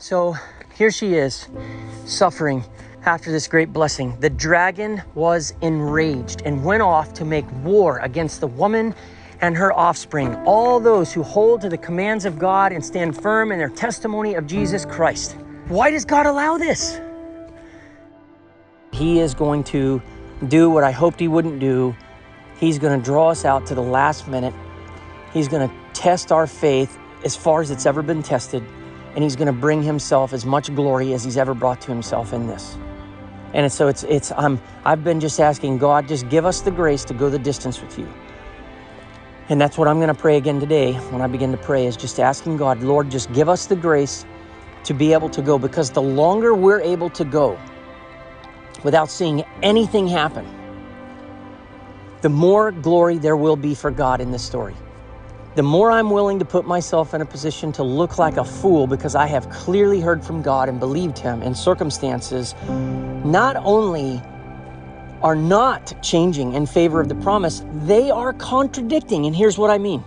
So here she is, suffering after this great blessing. The dragon was enraged and went off to make war against the woman and her offspring, all those who hold to the commands of God and stand firm in their testimony of Jesus Christ. Why does God allow this? He is going to do what I hoped he wouldn't do. He's going to draw us out to the last minute. He's going to test our faith as far as it's ever been tested. And he's going to bring himself as much glory as he's ever brought to himself in this. And so I've been just asking God, just give us the grace to go the distance with you. And that's what I'm going to pray again today when I begin to pray, is just asking God, Lord, just give us the grace to be able to go, because the longer we're able to go without seeing anything happen, the more glory there will be for God in this story. The more I'm willing to put myself in a position to look like a fool because I have clearly heard from God and believed him, and circumstances not only are not changing in favor of the promise, they are contradicting. And here's what I mean.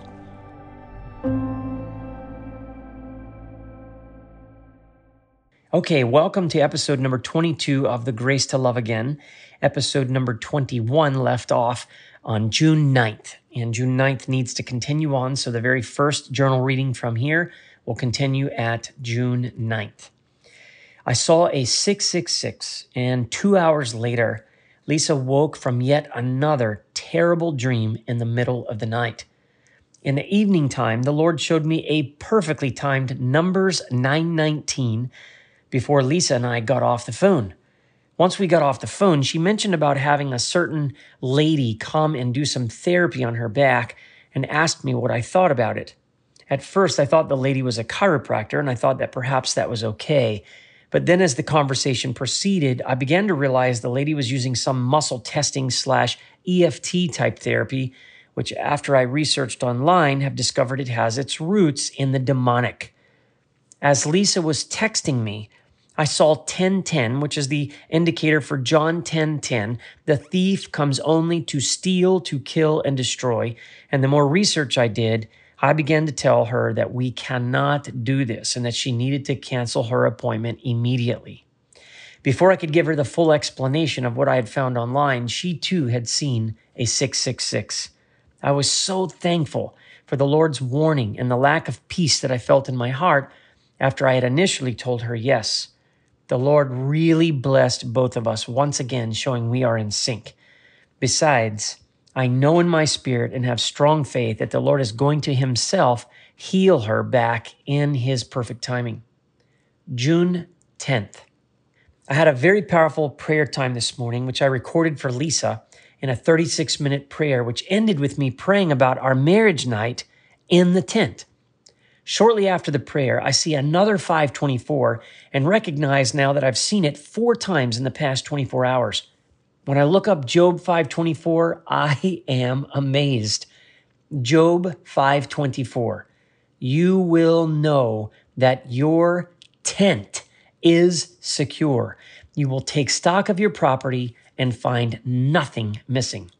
Okay, welcome to episode number 22 of The Grace to Love Again. Episode number 21 left off on June 9th. And June 9th needs to continue on, so the very first journal reading from here will continue at June 9th. I saw a 666, and 2 hours later, Lisa woke from yet another terrible dream in the middle of the night. In the evening time, the Lord showed me a perfectly timed Numbers 9:19 before Lisa and I got off the phone. Once we got off the phone, she mentioned about having a certain lady come and do some therapy on her back and asked me what I thought about it. At first, I thought the lady was a chiropractor, and I thought that perhaps that was okay. But then as the conversation proceeded, I began to realize the lady was using some muscle testing / EFT type therapy, which after I researched online, have discovered it has its roots in the demonic. As Lisa was texting me, I saw 10:10, which is the indicator for John 10:10. The thief comes only to steal, to kill, and destroy. And the more research I did, I began to tell her that we cannot do this and that she needed to cancel her appointment immediately. Before I could give her the full explanation of what I had found online, she too had seen a 666. I was so thankful for the Lord's warning and the lack of peace that I felt in my heart after I had initially told her yes. The Lord really blessed both of us once again, showing we are in sync. Besides, I know in my spirit and have strong faith that the Lord is going to himself heal her back in his perfect timing. June 10th. I had a very powerful prayer time this morning, which I recorded for Lisa in a 36-minute prayer, which ended with me praying about our marriage night in the tent. Shortly after the prayer, I see another 524 and recognize now that I've seen it 4 times in the past 24 hours. When I look up Job 5:24, I am amazed. Job 5:24, you will know that your tent is secure. You will take stock of your property and find nothing missing.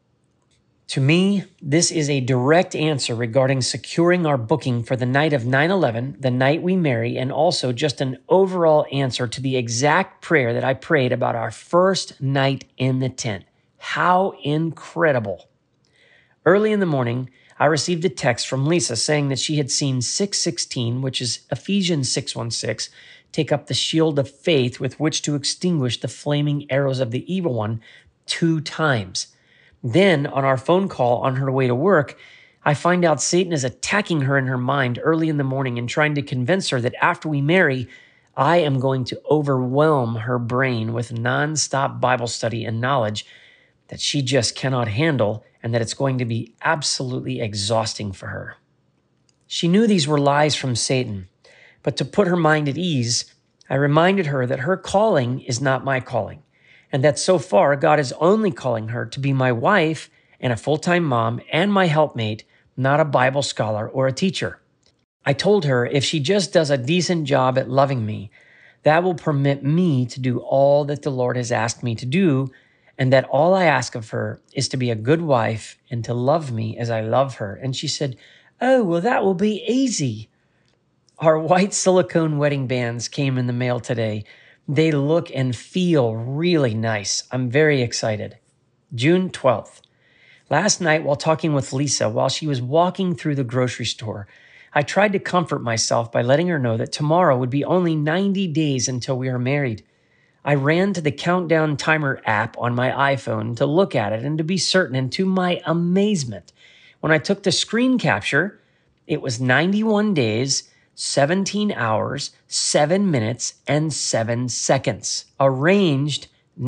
To me, this is a direct answer regarding securing our booking for the night of 9/11, the night we marry, and also just an overall answer to the exact prayer that I prayed about our first night in the tent. How incredible. Early in the morning, I received a text from Lisa saying that she had seen 6:16, which is Ephesians 6:16, take up the shield of faith with which to extinguish the flaming arrows of the evil one 2 times. Then, on our phone call on her way to work, I find out Satan is attacking her in her mind early in the morning and trying to convince her that after we marry, I am going to overwhelm her brain with nonstop Bible study and knowledge that she just cannot handle, and that it's going to be absolutely exhausting for her. She knew these were lies from Satan, but to put her mind at ease, I reminded her that her calling is not my calling, and that so far God is only calling her to be my wife and a full-time mom and my helpmate, not a Bible scholar or a teacher. I told her if she just does a decent job at loving me, that will permit me to do all that the Lord has asked me to do, and that all I ask of her is to be a good wife and to love me as I love her. And she said, "Oh, well, that will be easy." Our white silicone wedding bands came in the mail today. They look and feel really nice. I'm very excited. June 12th. Last night, while talking with Lisa while she was walking through the grocery store, I tried to comfort myself by letting her know that tomorrow would be only 90 days until we are married. I ran to the countdown timer app on my iPhone to look at it and to be certain, and to my amazement, when I took the screen capture, it was 91 days, 17 hours, 7 minutes, and 7 seconds, arranged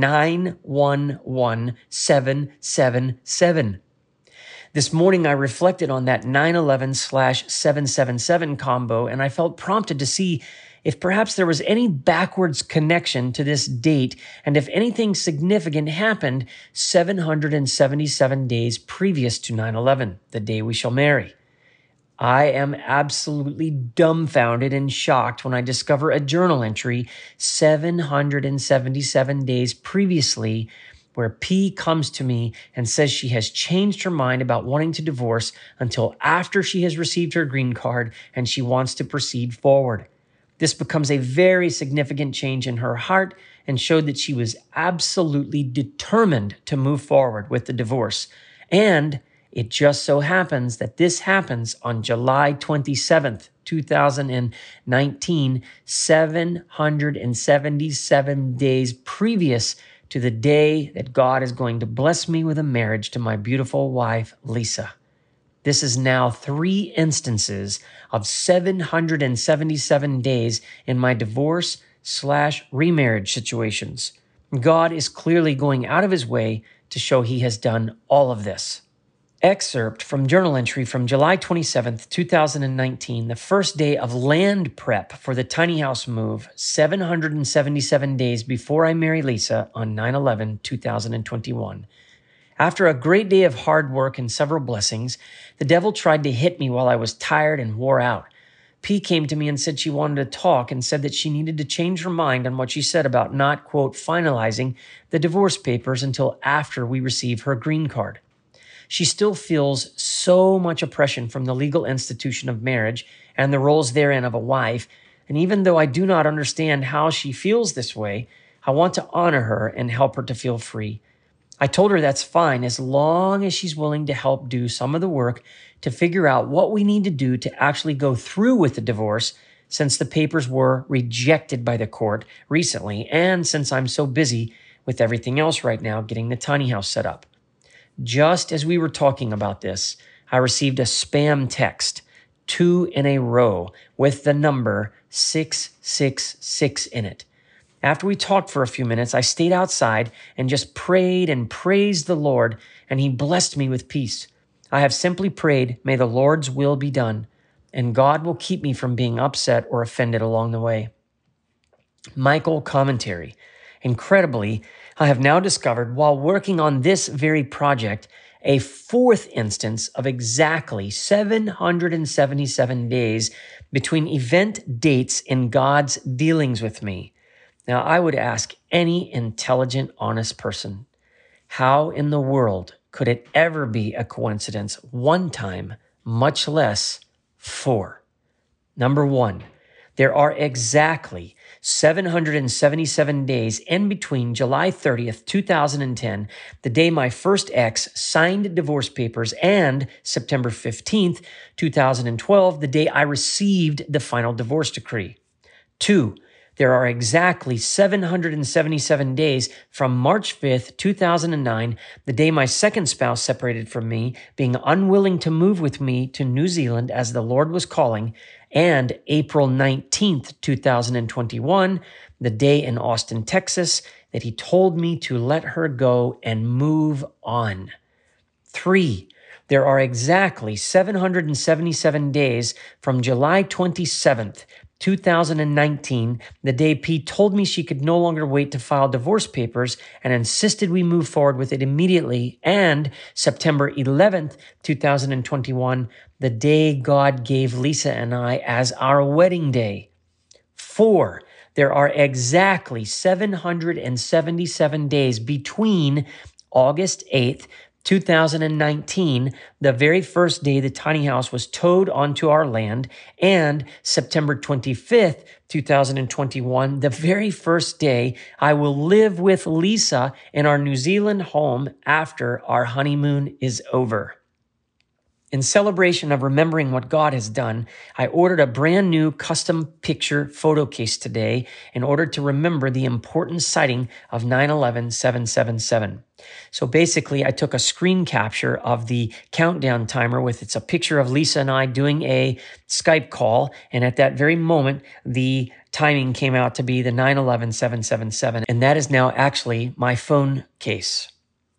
911777. This morning, I reflected on that 911/777 combo, and I felt prompted to see if perhaps there was any backwards connection to this date, and if anything significant happened 777 days previous to 9/11, the day we shall marry. I am absolutely dumbfounded and shocked when I discover a journal entry 777 days previously where P comes to me and says she has changed her mind about wanting to divorce until after she has received her green card and she wants to proceed forward. This becomes a very significant change in her heart and showed that she was absolutely determined to move forward with the divorce. And it just so happens that this happens on July 27th, 2019, 777 days previous to the day that God is going to bless me with a marriage to my beautiful wife, Lisa. This is now 3 instances of 777 days in my divorce/remarriage situations. God is clearly going out of his way to show he has done all of this. Excerpt from journal entry from July 27th, 2019, the first day of land prep for the tiny house move, 777 days before I marry Lisa on 9/11/2021. After a great day of hard work and several blessings, the devil tried to hit me while I was tired and wore out. P came to me and said she wanted to talk and said that she needed to change her mind on what she said about not, quote, finalizing the divorce papers until after we receive her green card. She still feels so much oppression from the legal institution of marriage and the roles therein of a wife, and even though I do not understand how she feels this way, I want to honor her and help her to feel free. I told her that's fine as long as she's willing to help do some of the work to figure out what we need to do to actually go through with the divorce, since the papers were rejected by the court recently and since I'm so busy with everything else right now getting the tiny house set up. Just as we were talking about this, I received a spam text, 2 in a row, with the number 666 in it. After we talked for a few minutes, I stayed outside and just prayed and praised the Lord, and he blessed me with peace. I have simply prayed, may the Lord's will be done, and God will keep me from being upset or offended along the way. Michael commentary. Incredibly, I have now discovered while working on this very project, a 4th instance of exactly 777 days between event dates in God's dealings with me. Now, I would ask any intelligent, honest person, how in the world could it ever be a coincidence 1 time, much less 4? Number 1, there are exactly 777 days in between July 30th, 2010, the day my first ex signed divorce papers, and September 15th, 2012, the day I received the final divorce decree. 2, there are exactly 777 days from March 5th, 2009, the day my second spouse separated from me, being unwilling to move with me to New Zealand as the Lord was calling, and April 19th, 2021, the day in Austin, Texas, that he told me to let her go and move on. 3, there are exactly 777 days from July 27th, 2019, the day P told me she could no longer wait to file divorce papers and insisted we move forward with it immediately, and September 11th, 2021, the day God gave Lisa and I as our wedding day. 4, there are exactly 777 days between August 8th, 2019, the very first day the tiny house was towed onto our land, and September 25th, 2021, the very first day I will live with Lisa in our New Zealand home after our honeymoon is over. In celebration of remembering what God has done, I ordered a brand new custom picture photo case today in order to remember the important sighting of 9/11/777. So basically, I took a screen capture of the countdown timer it's a picture of Lisa and I doing a Skype call. And at that very moment, the timing came out to be the 9/11/777. And that is now actually my phone case.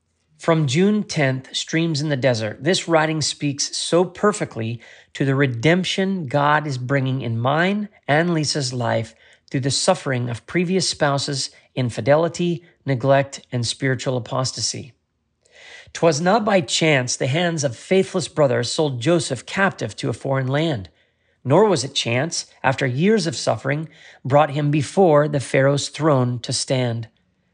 From June 10th, Streams in the Desert. This writing speaks so perfectly to the redemption God is bringing in mine and Lisa's life through the suffering of previous spouses' infidelity, neglect, and spiritual apostasy. 'Twas not by chance the hands of faithless brothers sold Joseph captive to a foreign land, nor was it chance, after years of suffering, brought him before the Pharaoh's throne to stand.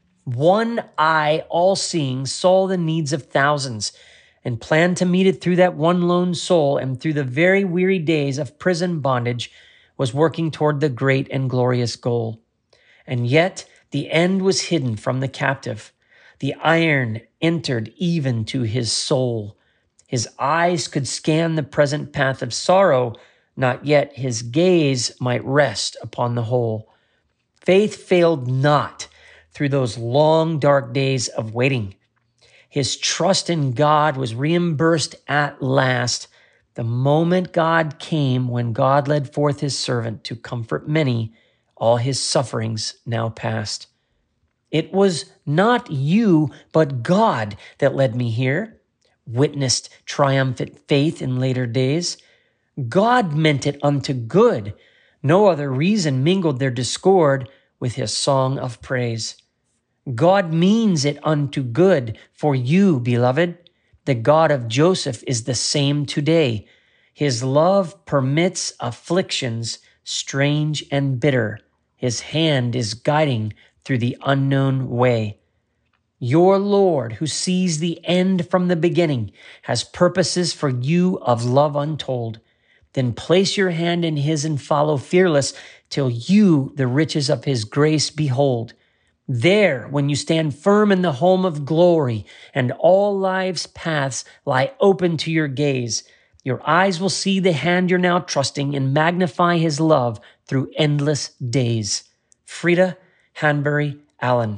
One eye, all-seeing, saw the needs of thousands and planned to meet it through that one lone soul, and through the very weary days of prison bondage was working toward the great and glorious goal. And yet the end was hidden from the captive. The iron entered even to his soul. His eyes could scan the present path of sorrow, not yet his gaze might rest upon the whole. Faith failed not through those long, dark days of waiting. His trust in God was reimbursed at last. The moment God came, when God led forth his servant to comfort many, all his sufferings now past. It was not you, but God that led me here, witnessed triumphant faith in later days. God meant it unto good. No other reason mingled their discord with his song of praise. God means it unto good for you, beloved. The God of Joseph is the same today. His love permits afflictions strange and bitter. His hand is guiding through the unknown way. Your Lord, who sees the end from the beginning, has purposes for you of love untold. Then place your hand in his and follow fearless till you the riches of his grace behold. There, when you stand firm in the home of glory and all life's paths lie open to your gaze, your eyes will see the hand you're now trusting and magnify his love through endless days. Frida Hanbury Allen.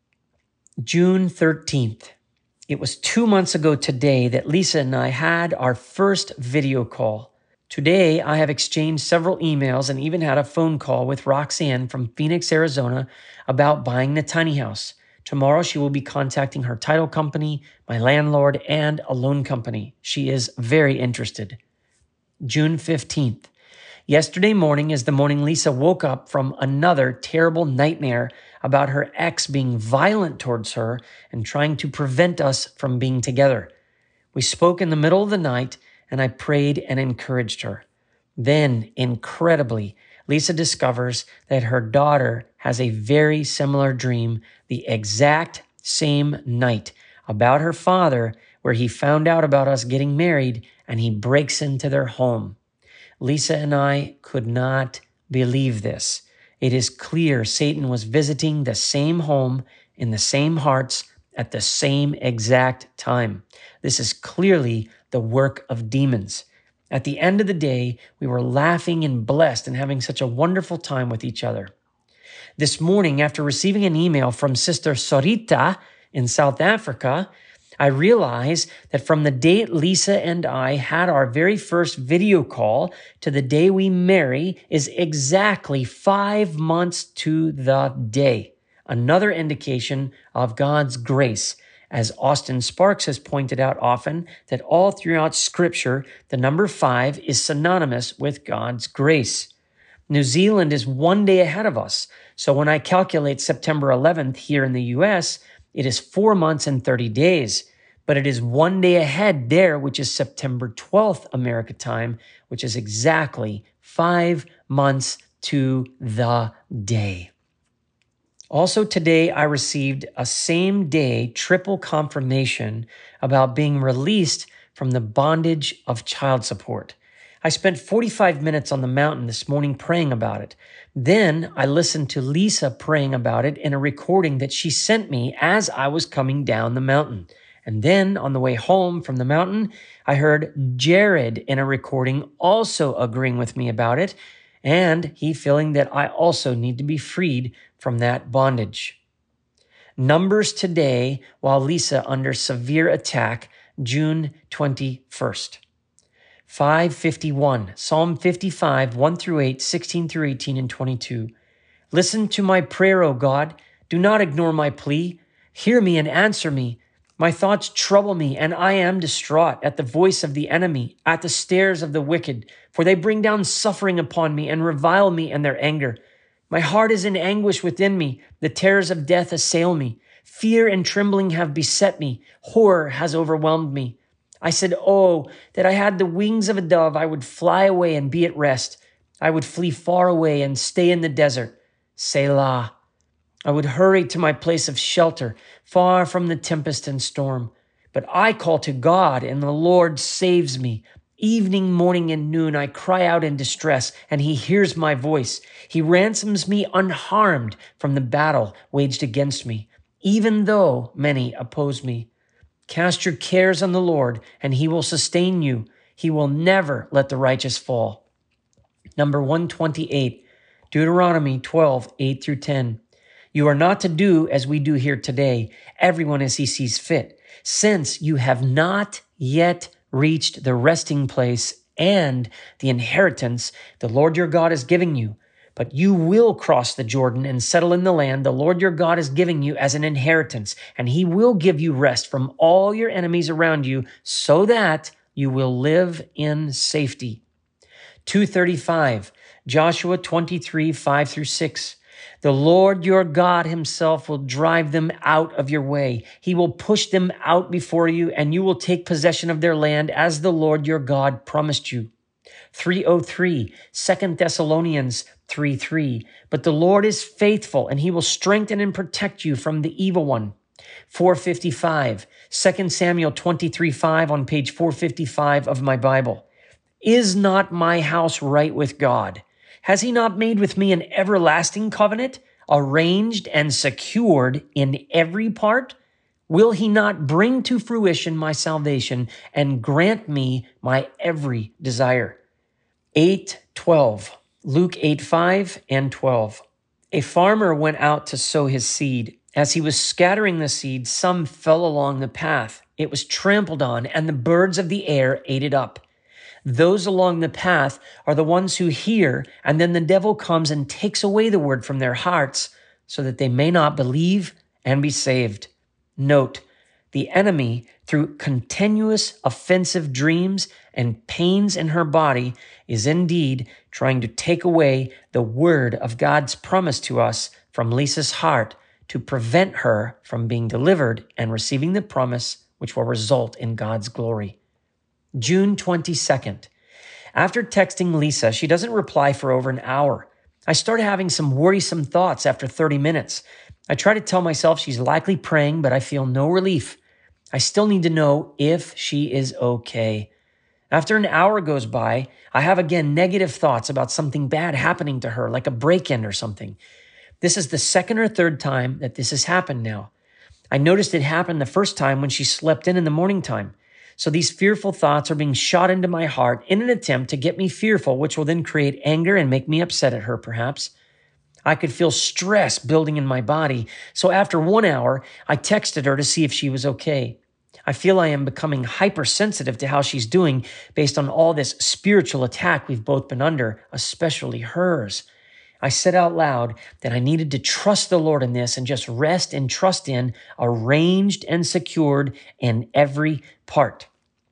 June 13th. It was 2 months ago today that Lisa and I had our first video call. Today, I have exchanged several emails and even had a phone call with Roxanne from Phoenix, Arizona, about buying the tiny house. Tomorrow, she will be contacting her title company, my landlord, and a loan company. She is very interested. June 15th. Yesterday morning is the morning Lisa woke up from another terrible nightmare about her ex being violent towards her and trying to prevent us from being together. We spoke in the middle of the night, and I prayed and encouraged her. Then, incredibly, Lisa discovers that her daughter has a very similar dream the exact same night about her father, where he found out about us getting married and he breaks into their home. Lisa and I could not believe this. It is clear Satan was visiting the same home in the same hearts at the same exact time. This is clearly the work of demons. At the end of the day, we were laughing and blessed and having such a wonderful time with each other. This morning, after receiving an email from Sister Sorita in South Africa, I realized that from the date Lisa and I had our very first video call to the day we marry is exactly 5 months to the day. Another indication of God's grace. As Austin Sparks has pointed out often, that all throughout Scripture, the number 5 is synonymous with God's grace. New Zealand is 1 day ahead of us. So when I calculate September 11th here in the U.S., it is 4 months and 30 days. But it is 1 day ahead there, which is September 12th America time, which is exactly 5 months to the day. Also today, I received a same-day triple confirmation about being released from the bondage of child support. I spent 45 minutes on the mountain this morning praying about it. Then I listened to Lisa praying about it in a recording that she sent me as I was coming down the mountain. And then on the way home from the mountain, I heard Jared in a recording also agreeing with me about it, and he feeling that I also need to be freed from that bondage. Numbers today, while Lisa under severe attack, June 21st. 551, Psalm 55, 1 through 8, 16 through 18, and 22. Listen to my prayer, O God. Do not ignore my plea. Hear me and answer me. My thoughts trouble me, and I am distraught at the voice of the enemy, at the stares of the wicked, for they bring down suffering upon me and revile me in their anger. My heart is in anguish within me. The terrors of death assail me. Fear and trembling have beset me. Horror has overwhelmed me. I said, oh, that I had the wings of a dove, I would fly away and be at rest. I would flee far away and stay in the desert. Selah. I would hurry to my place of shelter, far from the tempest and storm. But I call to God, and the Lord saves me. Evening, morning, and noon, I cry out in distress, and he hears my voice. He ransoms me unharmed from the battle waged against me, even though many oppose me. Cast your cares on the Lord, and he will sustain you. He will never let the righteous fall. Number 128, Deuteronomy 12, 8 through 10. You are not to do as we do here today, everyone as he sees fit, since you have not yet reached the resting place and the inheritance the Lord your God is giving you. But you will cross the Jordan and settle in the land the Lord your God is giving you as an inheritance, and he will give you rest from all your enemies around you so that you will live in safety. 235, Joshua 23, 5 through 6. The Lord your God himself will drive them out of your way. He will push them out before you, and you will take possession of their land as the Lord your God promised you. 303, 2 Thessalonians 3:3. But the Lord is faithful, and he will strengthen and protect you from the evil one. 455, 2 Samuel 23:5 on page 455 of my Bible. Is not my house right with God? Has he not made with me an everlasting covenant, arranged and secured in every part? Will he not bring to fruition my salvation and grant me my every desire? 8:12, Luke 8:5 and 12. A farmer went out to sow his seed. As he was scattering the seed, some fell along the path. It was trampled on, and the birds of the air ate it up. Those along the path are the ones who hear, and then the devil comes and takes away the word from their hearts so that they may not believe and be saved. Note, the enemy, through continuous offensive dreams and pains in her body, is indeed trying to take away the word of God's promise to us from Lisa's heart to prevent her from being delivered and receiving the promise which will result in God's glory. June 22nd. After texting Lisa, she doesn't reply for over an hour. I started having some worrisome thoughts after 30 minutes. I try to tell myself she's likely praying, but I feel no relief. I still need to know if she is okay. After an hour goes by, I have again negative thoughts about something bad happening to her, like a break-in or something. This is the second or third time that this has happened now. I noticed it happened the first time when she slept in the morning time. So these fearful thoughts are being shot into my heart in an attempt to get me fearful, which will then create anger and make me upset at her, perhaps. I could feel stress building in my body. So after 1 hour, I texted her to see if she was okay. I feel I am becoming hypersensitive to how she's doing based on all this spiritual attack we've both been under, especially hers. I said out loud that I needed to trust the Lord in this and just rest and trust in, arranged and secured in every part.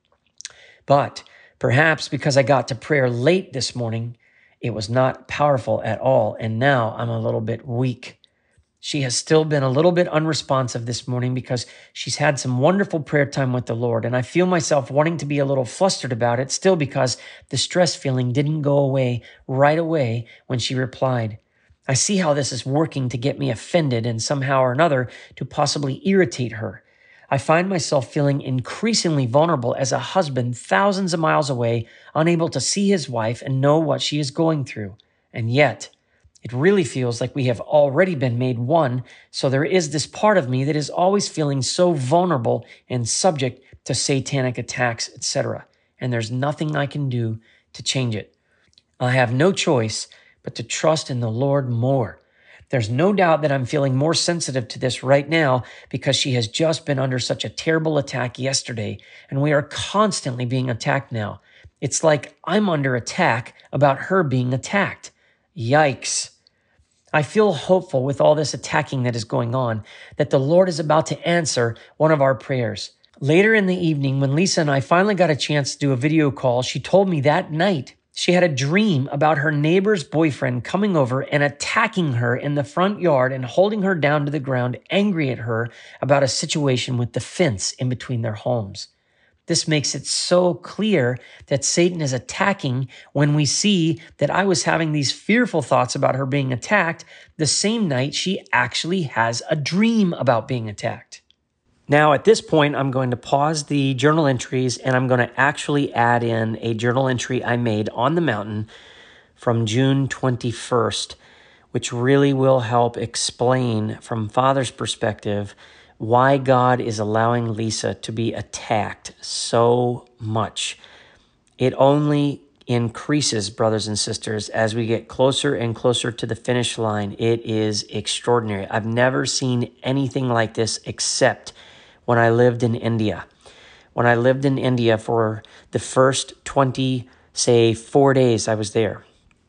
But perhaps because I got to prayer late this morning, it was not powerful at all, and now I'm a little bit weak. She has still been a little bit unresponsive this morning because she's had some wonderful prayer time with the Lord, and I feel myself wanting to be a little flustered about it still because the stress feeling didn't go away right away when she replied. I see how this is working to get me offended and somehow or another to possibly irritate her. I find myself feeling increasingly vulnerable as a husband thousands of miles away, unable to see his wife and know what she is going through. And yet, it really feels like we have already been made one, so there is this part of me that is always feeling so vulnerable and subject to satanic attacks, etc. And there's nothing I can do to change it. I have no choice but to trust in the Lord more. There's no doubt that I'm feeling more sensitive to this right now because she has just been under such a terrible attack yesterday, and we are constantly being attacked now. It's like I'm under attack about her being attacked. Yikes. I feel hopeful with all this attacking that is going on, that the Lord is about to answer one of our prayers. Later in the evening, when Lisa and I finally got a chance to do a video call, she told me that night she had a dream about her neighbor's boyfriend coming over and attacking her in the front yard and holding her down to the ground, angry at her about a situation with the fence in between their homes. This makes it so clear that Satan is attacking when we see that I was having these fearful thoughts about her being attacked the same night she actually has a dream about being attacked. Now, at this point, I'm going to pause the journal entries and I'm going to actually add in a journal entry I made on the mountain from June 21st, which really will help explain from Father's perspective why God is allowing Lisa to be attacked so much. It only increases, brothers and sisters, as we get closer and closer to the finish line. It is extraordinary. I've never seen anything like this except when I lived in India. When I lived in India for the first 4 days I was there,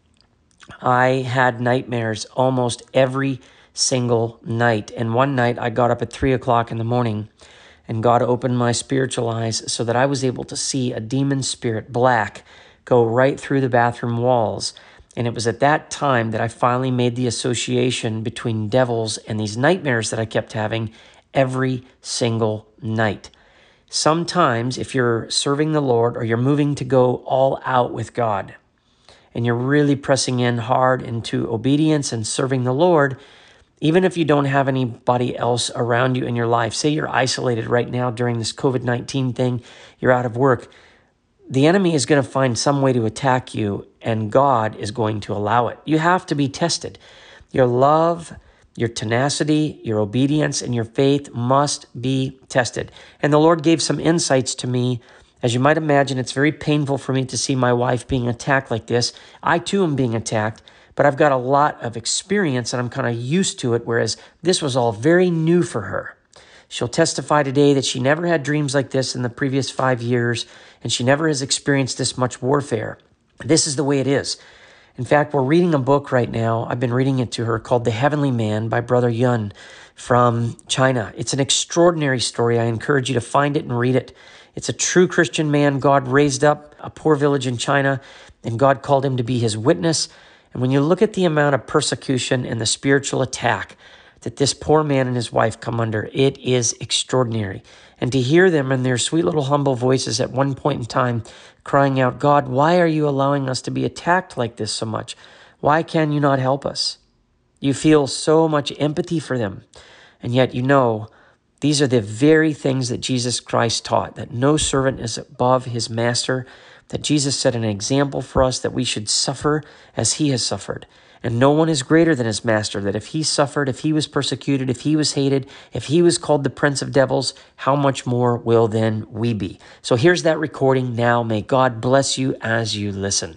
I had nightmares almost every single night. And one night I got up at 3 o'clock in the morning and God opened my spiritual eyes so that I was able to see a demon spirit, black, go right through the bathroom walls. And it was at that time that I finally made the association between devils and these nightmares that I kept having every single night. Sometimes if you're serving the Lord or you're moving to go all out with God and you're really pressing in hard into obedience and serving the Lord, even if you don't have anybody else around you in your life, say you're isolated right now during this COVID-19 thing, you're out of work, the enemy is going to find some way to attack you and God is going to allow it. You have to be tested. Your love, your tenacity, your obedience, and your faith must be tested. And the Lord gave some insights to me. As you might imagine, it's very painful for me to see my wife being attacked like this. I too am being attacked, but I've got a lot of experience and I'm kind of used to it, whereas this was all very new for her. She'll testify today that she never had dreams like this in the previous 5 years, and she never has experienced this much warfare. This is the way it is. In fact, we're reading a book right now. I've been reading it to her called The Heavenly Man by Brother Yun from China. It's an extraordinary story. I encourage you to find it and read it. It's a true Christian man. God raised up a poor village in China, and God called him to be his witness. And when you look at the amount of persecution and the spiritual attack that this poor man and his wife come under, it is extraordinary. And to hear them in their sweet little humble voices at one point in time crying out, God, why are you allowing us to be attacked like this so much? Why can you not help us? You feel so much empathy for them. And yet you know these are the very things that Jesus Christ taught, that no servant is above his master, that Jesus set an example for us that we should suffer as he has suffered. And no one is greater than his master, that if he suffered, if he was persecuted, if he was hated, if he was called the prince of devils, how much more will then we be? So here's that recording now. May God bless you as you listen.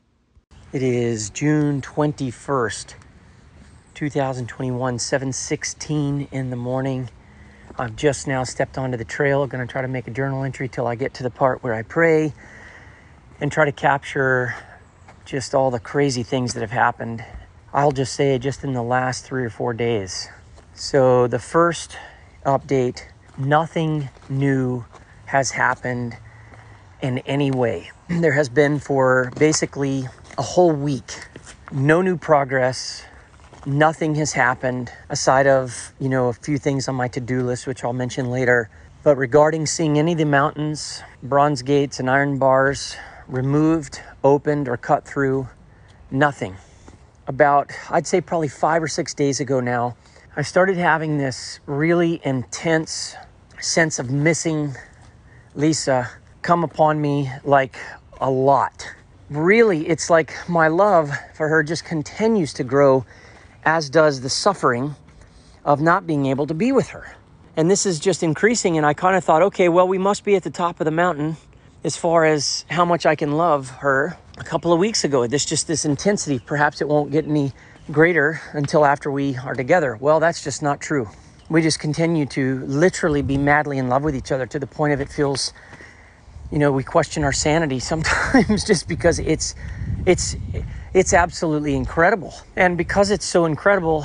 It is June 21st, 2021, 7:16 in the morning. I've just now stepped onto the trail. I'm going to try to make a journal entry till I get to the part where I pray and try to capture just all the crazy things that have happened. I'll just say just in the last 3 or 4 days. So the first update, nothing new has happened in any way. There has been for basically a whole week, no new progress. Nothing has happened aside of, a few things on my to-do list, which I'll mention later. But regarding seeing any of the mountains, bronze gates and iron bars removed, opened, or cut through, nothing. about, I'd say probably 5 or 6 days ago now, I started having this really intense sense of missing Lisa come upon me like a lot. Really, it's like my love for her just continues to grow, as does the suffering of not being able to be with her. And this is just increasing, and I kind of thought, okay, well, we must be at the top of the mountain as far as how much I can love her. A couple of weeks ago, this intensity, perhaps it won't get any greater until after we are together. Well, that's just not true. We just continue to literally be madly in love with each other to the point of it feels, we question our sanity sometimes just because it's absolutely incredible. And because it's so incredible,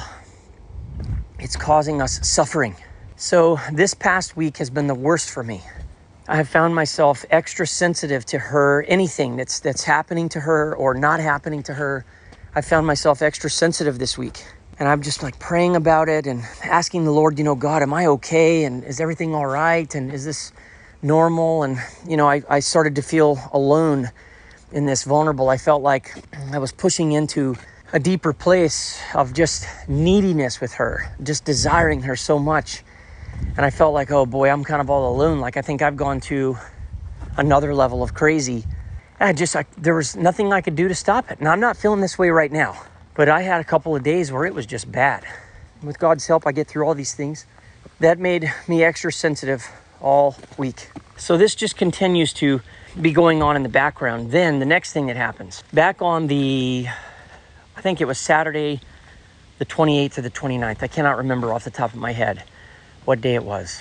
it's causing us suffering. So this past week has been the worst for me. I have found myself extra sensitive to her, anything that's happening to her or not happening to her. I found myself extra sensitive this week. And I'm just like praying about it and asking the Lord, God, am I okay? And is everything all right? And is this normal? And, I started to feel alone in this, vulnerable. I felt like I was pushing into a deeper place of just neediness with her, just desiring her so much. And I felt like, oh boy, I'm kind of all alone. Like I think I've gone to another level of crazy. And there was nothing I could do to stop it. And I'm not feeling this way right now. But I had a couple of days where it was just bad. With God's help, I get through all these things. That made me extra sensitive all week. So this just continues to be going on in the background. Then the next thing that happens, back on I think it was Saturday, the 28th or the 29th. I cannot remember off the top of my head what day it was.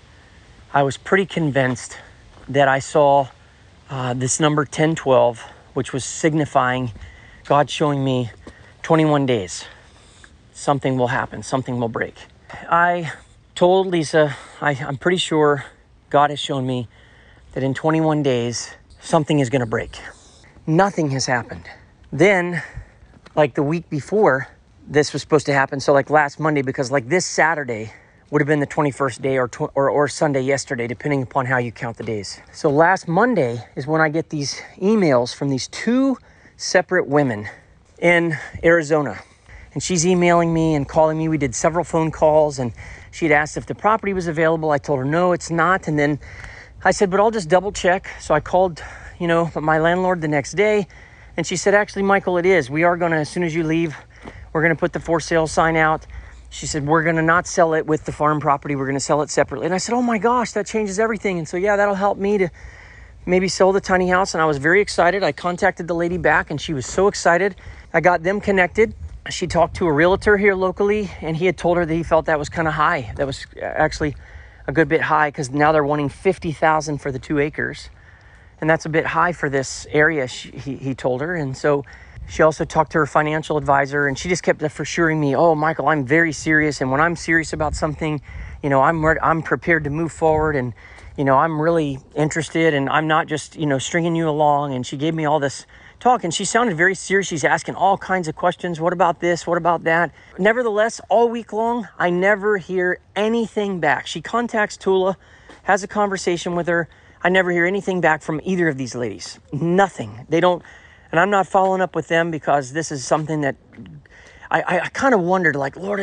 I was pretty convinced that I saw this number 1012, which was signifying God showing me 21 days. Something will happen. Something will break. I told Lisa, I'm pretty sure God has shown me that in 21 days, something is going to break. Nothing has happened. Then, like the week before, this was supposed to happen. So like last Monday, because like this Saturday would have been the 21st day or Sunday yesterday, depending upon how you count the days. So last Monday is when I get these emails from these two separate women in Arizona. And she's emailing me and calling me. We did several phone calls and she'd asked if the property was available. I told her, no, it's not. And then I said, but I'll just double check. So I called, my landlord the next day and she said, actually, Michael, it is. We are going to, as soon as you leave, we're going to put the for sale sign out. She said, we're going to not sell it with the farm property. We're going to sell it separately. And I said, oh my gosh, that changes everything. And so, yeah, that'll help me to maybe sell the tiny house. And I was very excited. I contacted the lady back and she was so excited. I got them connected. She talked to a realtor here locally and he had told her that he felt that was kind of high. That was actually a good bit high because now they're wanting $50,000 for the 2 acres. And that's a bit high for this area, he told her. And so she also talked to her financial advisor and she just kept assuring me, oh, Michael, I'm very serious. And when I'm serious about something, I'm prepared to move forward and, I'm really interested and I'm not just, stringing you along. And she gave me all this talk and she sounded very serious. She's asking all kinds of questions. What about this? What about that? Nevertheless, all week long, I never hear anything back. She contacts Tula, has a conversation with her. I never hear anything back from either of these ladies. Nothing. They don't. And I'm not following up with them because this is something that I kind of wondered, like, Lord,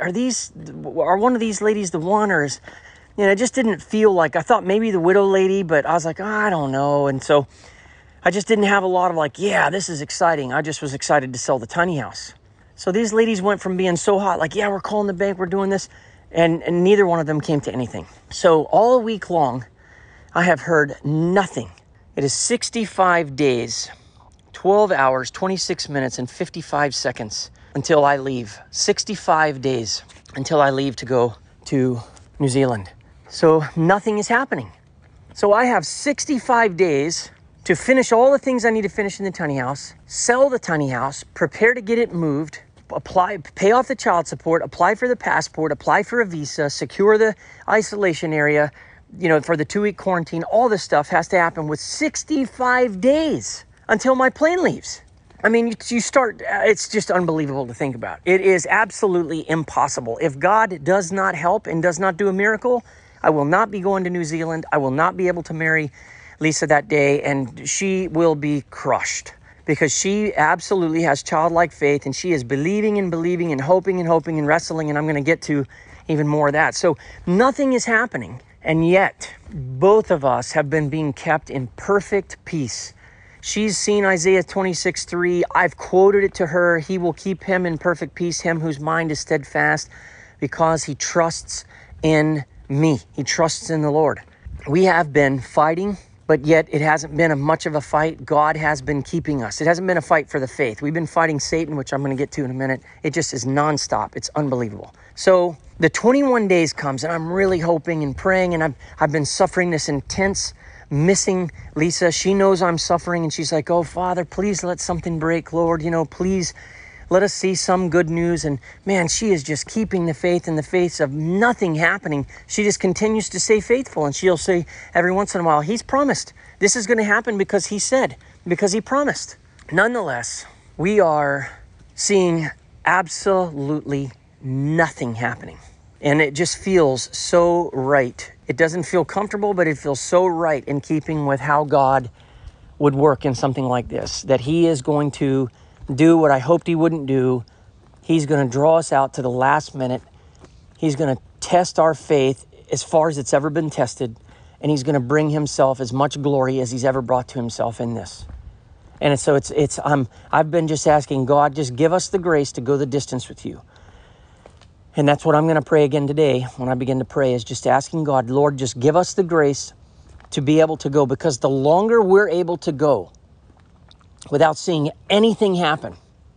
are one of these ladies the one, or is, it just didn't feel like, I thought maybe the widow lady, but I was like, I don't know. And so I just didn't have a lot of like, yeah, this is exciting. I just was excited to sell the tiny house. So these ladies went from being so hot, like, yeah, we're calling the bank, we're doing this. And neither one of them came to anything. So all week long, I have heard nothing. It is 65 days, 12 hours, 26 minutes, and 55 seconds until I leave. 65 days until I leave to go to New Zealand. So nothing is happening. So I have 65 days to finish all the things I need to finish in the tiny house, sell the tiny house, prepare to get it moved, pay off the child support, apply for the passport, apply for a visa, secure the isolation area, for the 2-week quarantine. All this stuff has to happen with 65 days until my plane leaves. I mean, it's just unbelievable to think about. It is absolutely impossible. If God does not help and does not do a miracle, I will not be going to New Zealand. I will not be able to marry Lisa that day, and she will be crushed. because she absolutely has childlike faith, and she is believing and believing and hoping and wrestling, and I'm going to get to even more of that. So nothing is happening, and yet both of us have been being kept in perfect peace. She's seen Isaiah 26:3. I've quoted it to her. He will keep him in perfect peace, him whose mind is steadfast, because he trusts in me. He trusts in the Lord. We have been fighting, but yet it hasn't been much of a fight. God has been keeping us. It hasn't been a fight for the faith. We've been fighting Satan, which I'm going to get to in a minute. It just is nonstop. It's unbelievable. So the 21 days comes, and I'm really hoping and praying, and I've been suffering this intense missing Lisa. She knows I'm suffering, and she's like, oh, Father, please let something break, Lord. Please let us see some good news. And man, she is just keeping the faith in the face of nothing happening. She just continues to stay faithful. And she'll say every once in a while, he's promised. This is going to happen because he said, because he promised. Nonetheless, we are seeing absolutely nothing happening. And it just feels so right. It doesn't feel comfortable, but it feels so right in keeping with how God would work in something like this, that he is going to do what I hoped he wouldn't do. He's going to draw us out to the last minute. He's going to test our faith as far as it's ever been tested, and he's going to bring himself as much glory as he's ever brought to himself in this. And so I've been just asking God, just give us the grace to go the distance with you. And that's what I'm going to pray again today when I begin to pray, is just asking God, Lord, just give us the grace to be able to go, because the longer we're able to go without seeing anything happen,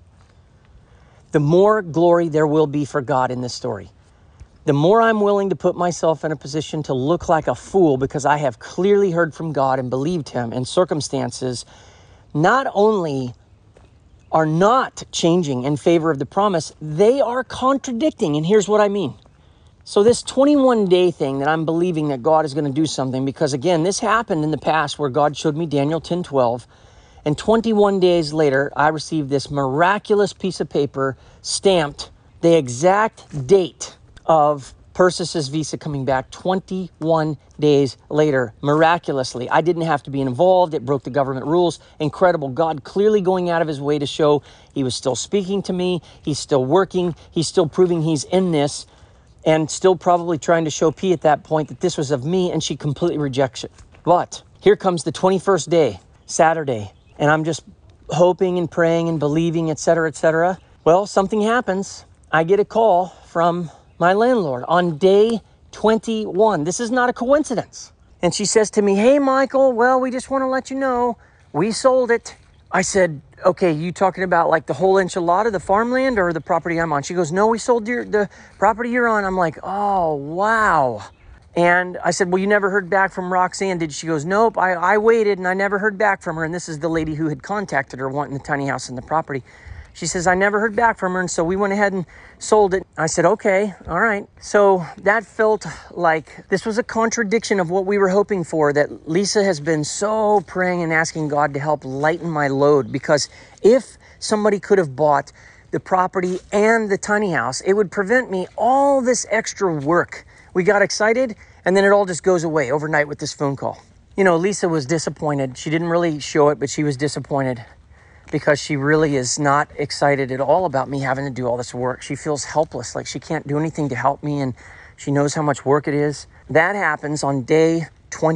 the more glory there will be for God in this story. The more I'm willing to put myself in a position to look like a fool because I have clearly heard from God and believed him, and circumstances not only are not changing in favor of the promise, they are contradicting. And here's what I mean. So this 21-day thing that I'm believing that God is going to do something, because again, this happened in the past where God showed me Daniel 10:12, and 21 days later, I received this miraculous piece of paper stamped the exact date of Persis' visa coming back 21 days later, miraculously. I didn't have to be involved. It broke the government rules. Incredible. God clearly going out of his way to show he was still speaking to me. He's still working. He's still proving he's in this, and still probably trying to show P at that point that this was of me, and she completely rejects it. But here comes the 21st day, Saturday, and I'm just hoping and praying and believing, etc., etc. Well, something happens. I get a call from my landlord on day 21. This is not a coincidence. And she says to me, hey, Michael, well, we just want to let you know we sold it. I said, okay, you talking about like the whole enchilada, the farmland, or the property I'm on? She goes, no, we sold the property you're on. I'm like, oh, wow. And I said, well, you never heard back from Roxanne, did she? Goes, nope, I waited and I never heard back from her. And this is the lady who had contacted her wanting the tiny house and the property. She says, I never heard back from her, and so we went ahead and sold it. I said, okay, all right. So that felt like this was a contradiction of what we were hoping for, that Lisa has been so praying and asking God to help lighten my load, because if somebody could have bought the property and the tiny house, it would prevent me all this extra work. We got excited, and then it all just goes away overnight with this phone call. Lisa was disappointed. She didn't really show it, but she was disappointed, because she really is not excited at all about me having to do all this work. She feels helpless, like she can't do anything to help me, and she knows how much work it is. That happens on day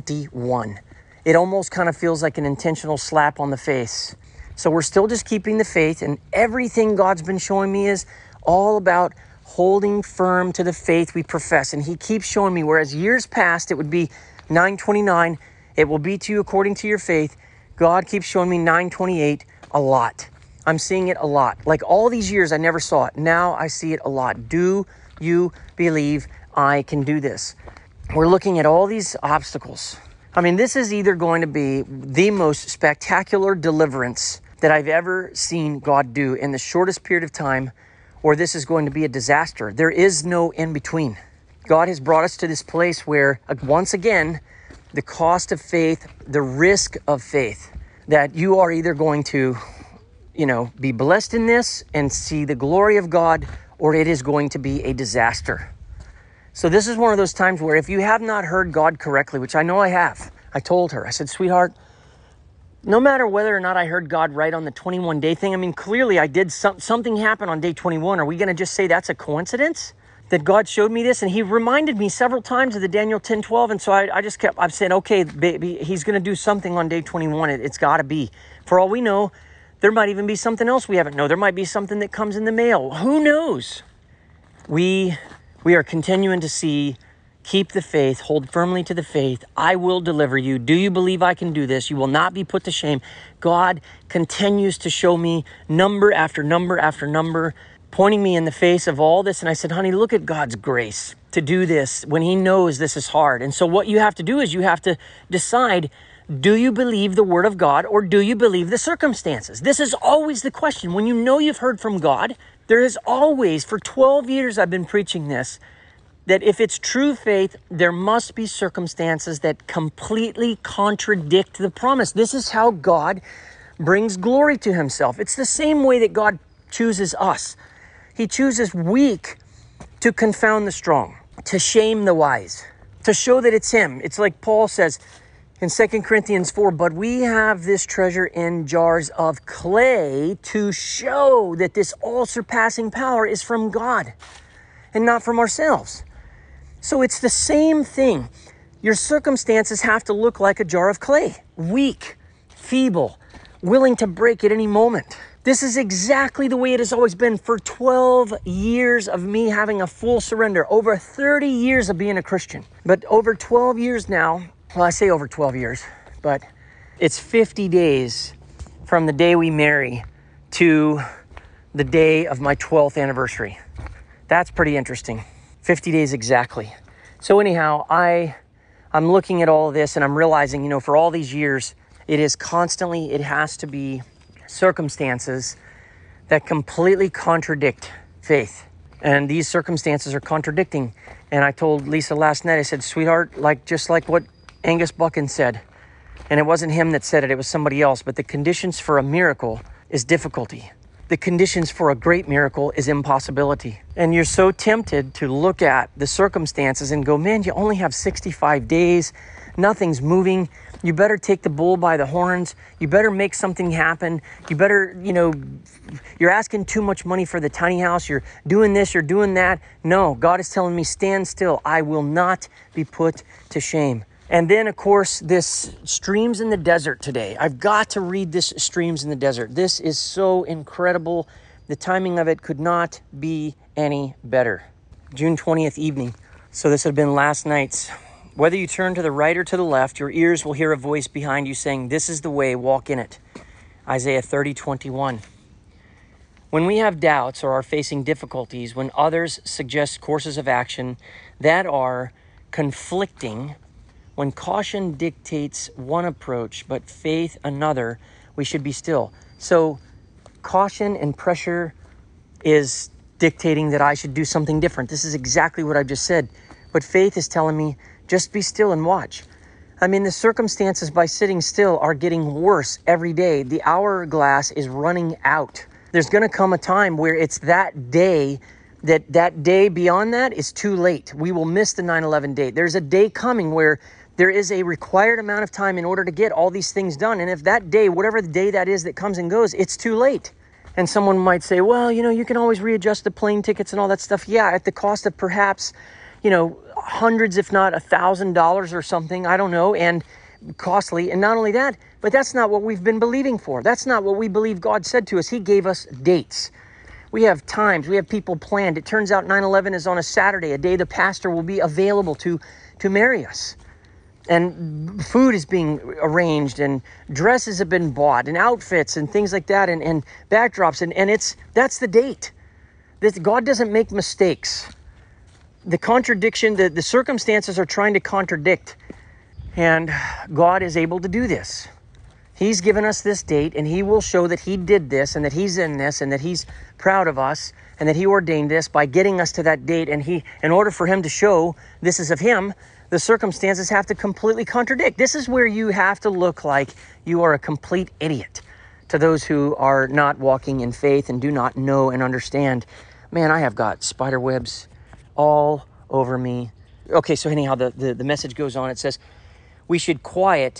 21. It almost kind of feels like an intentional slap on the face. So we're still just keeping the faith, and everything God's been showing me is all about holding firm to the faith we profess. And he keeps showing me, whereas years past it would be 9:29, it will be to you according to your faith. God keeps showing me 9:28 a lot. I'm seeing it a lot. Like all these years, I never saw it. Now I see it a lot. Do you believe I can do this? We're looking at all these obstacles. I mean, this is either going to be the most spectacular deliverance that I've ever seen God do in the shortest period of time, or this is going to be a disaster. There is no in between. God has brought us to this place where, once again, the cost of faith, the risk of faith, that you are either going to, be blessed in this and see the glory of God, or it is going to be a disaster. So this is one of those times where if you have not heard God correctly, which I know I have, I told her, I said, sweetheart, no matter whether or not I heard God right on the 21-day thing, I mean, clearly I did something happen on day 21. Are we going to just say that's a coincidence? That God showed me this? And he reminded me several times of the Daniel 10:12. And so I'm saying, okay, baby, he's going to do something on day 21. It's got to be. For all we know, there might even be something else we haven't known. There might be something that comes in the mail. Who knows? We are continuing to see, keep the faith, hold firmly to the faith. I will deliver you. Do you believe I can do this? You will not be put to shame. God continues to show me number after number after number, pointing me in the face of all this. And I said, honey, look at God's grace to do this when he knows this is hard. And so what you have to do is you have to decide, do you believe the word of God or do you believe the circumstances? This is always the question. When you know you've heard from God, there is always, for 12 years I've been preaching this, that if it's true faith, there must be circumstances that completely contradict the promise. This is how God brings glory to himself. It's the same way that God chooses us. He chooses weak to confound the strong, to shame the wise, to show that it's him. It's like Paul says in 2 Corinthians 4, but we have this treasure in jars of clay to show that this all-surpassing power is from God and not from ourselves. So it's the same thing. Your circumstances have to look like a jar of clay, weak, feeble, willing to break at any moment. This is exactly the way it has always been for 12 years of me having a full surrender, over 30 years of being a Christian. But over 12 years now, well, I say over 12 years, but it's 50 days from the day we marry to the day of my 12th anniversary. That's pretty interesting. 50 days exactly. So anyhow, I'm looking at all of this and I'm realizing, for all these years, it has to be circumstances that completely contradict faith. And these circumstances are contradicting. And I told Lisa last night, I said, sweetheart, just like what Angus Buchan said, and it wasn't him that said it, it was somebody else, but the conditions for a miracle is difficulty. The conditions for a great miracle is impossibility. And you're so tempted to look at the circumstances and go, man, you only have 65 days. Nothing's moving. You better take the bull by the horns. You better make something happen. You better, you're asking too much money for the tiny house. You're doing this, you're doing that. No, God is telling me, stand still. I will not be put to shame. And then, of course, this Streams in the Desert today. I've got to read this Streams in the Desert. This is so incredible. The timing of it could not be any better. June 20th evening. So this had been last night's. Whether you turn to the right or to the left, your ears will hear a voice behind you saying, this is the way, walk in it. Isaiah 30:21. When we have doubts or are facing difficulties, when others suggest courses of action that are conflicting, when caution dictates one approach, but faith another, we should be still. So caution and pressure is dictating that I should do something different. This is exactly what I've just said. But faith is telling me, just be still and watch. I mean, the circumstances by sitting still are getting worse every day. The hourglass is running out. There's going to come a time where it's that day beyond that is too late. We will miss the 9/11 date. There's a day coming where there is a required amount of time in order to get all these things done. And if that day, whatever the day that is that comes and goes, it's too late. And someone might say, well, you can always readjust the plane tickets and all that stuff. Yeah, at the cost of perhaps, hundreds, if not $1,000 or something, I don't know, and costly. And not only that, but that's not what we've been believing for. That's not what we believe God said to us. He gave us dates. We have times, we have people planned. It turns out 9/11 is on a Saturday, a day the pastor will be available to marry us. And food is being arranged and dresses have been bought and outfits and things like that and backdrops. And that's the date. God doesn't make mistakes. The contradiction, the circumstances are trying to contradict. And God is able to do this. He's given us this date and he will show that he did this and that he's in this and that he's proud of us and that he ordained this by getting us to that date. And in order for him to show this is of him, the circumstances have to completely contradict. This is where you have to look like you are a complete idiot to those who are not walking in faith and do not know and understand. Man, I have got spider webs all over me. Okay, so anyhow, the message goes on. It says, we should quiet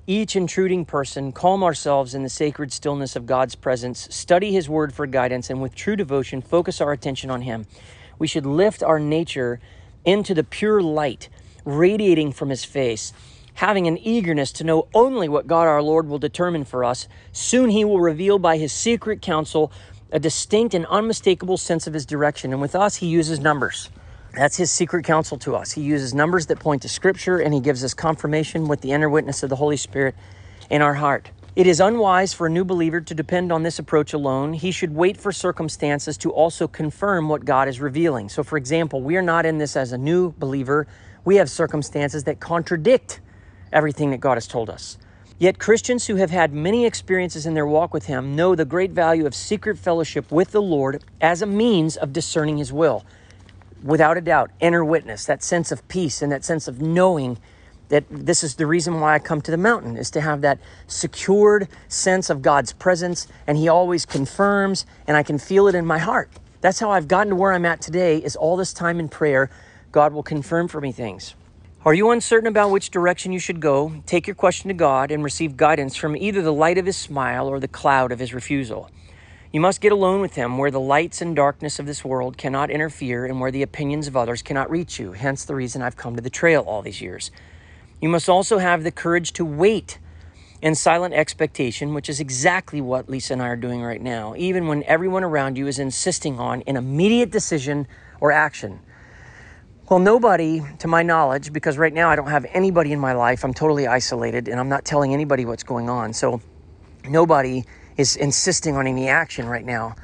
each intruding person, calm ourselves in the sacred stillness of God's presence, study his word for guidance, and with true devotion, focus our attention on him. We should lift our nature into the pure light, radiating from his face, having an eagerness to know only what God our Lord will determine for us. Soon he will reveal by his secret counsel a distinct and unmistakable sense of his direction. And with us, he uses numbers. That's his secret counsel to us. He uses numbers that point to Scripture, and he gives us confirmation with the inner witness of the Holy Spirit in our heart. It is unwise for a new believer to depend on this approach alone. He should wait for circumstances to also confirm what God is revealing. So, for example, we are not in this as a new believer. We have circumstances that contradict everything that God has told us. Yet Christians who have had many experiences in their walk with him know the great value of secret fellowship with the Lord as a means of discerning his will. Without a doubt, inner witness, that sense of peace and that sense of knowing that this is the reason why I come to the mountain, is to have that secured sense of God's presence, and he always confirms, and I can feel it in my heart. That's how I've gotten to where I'm at today, is all this time in prayer. God will confirm for me things. Are you uncertain about which direction you should go? Take your question to God and receive guidance from either the light of his smile or the cloud of his refusal. You must get alone with him where the lights and darkness of this world cannot interfere and where the opinions of others cannot reach you. Hence the reason I've come to the trail all these years. You must also have the courage to wait in silent expectation, which is exactly what Lisa and I are doing right now, even when everyone around you is insisting on an immediate decision or action. Well, nobody, to my knowledge, because right now I don't have anybody in my life, I'm totally isolated, and I'm not telling anybody what's going on. So nobody is insisting on any action right now.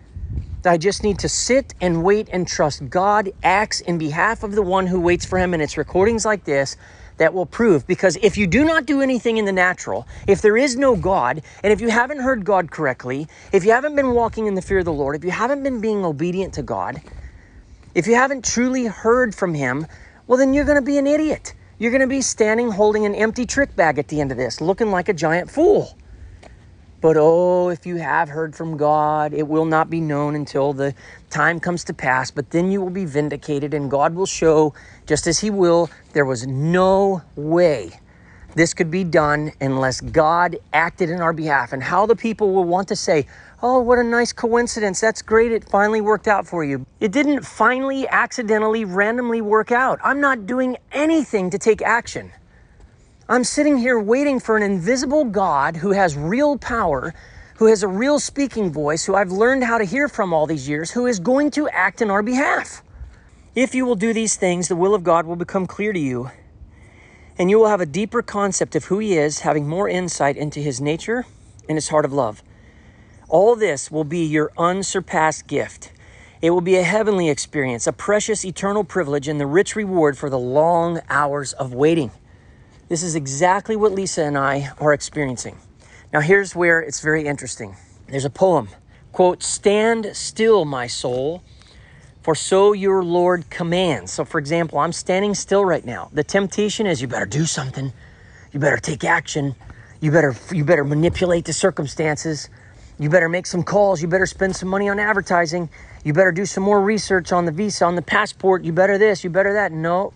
I just need to sit and wait and trust God acts in behalf of the one who waits for him. And it's recordings like this that will prove, because if you do not do anything in the natural, if there is no God, and if you haven't heard God correctly, if you haven't been walking in the fear of the Lord, if you haven't been being obedient to God, if you haven't truly heard from him, well, then you're going to be an idiot. You're going to be standing holding an empty trick bag at the end of this, looking like a giant fool. But if you have heard from God, it will not be known until the time comes to pass. But then you will be vindicated, and God will show, just as he will, there was no way this could be done unless God acted in our behalf. And how the people will want to say, oh, what a nice coincidence. That's great. It finally worked out for you. It didn't finally, accidentally, randomly work out. I'm not doing anything to take action. I'm sitting here waiting for an invisible God who has real power, who has a real speaking voice, who I've learned how to hear from all these years, who is going to act in our behalf. If you will do these things, the will of God will become clear to you, and you will have a deeper concept of who he is, having more insight into his nature and his heart of love. All this will be your unsurpassed gift. It will be a heavenly experience, a precious eternal privilege, and the rich reward for the long hours of waiting. This is exactly what Lisa and I are experiencing. Now here's where it's very interesting. There's a poem, quote, "Stand still, my soul, for so your Lord commands." So for example, I'm standing still right now. The temptation is, you better do something. You better take action. You better manipulate the circumstances. You better make some calls. You better spend some money on advertising. You better do some more research on the visa, on the passport. You better this, you better that. Nope.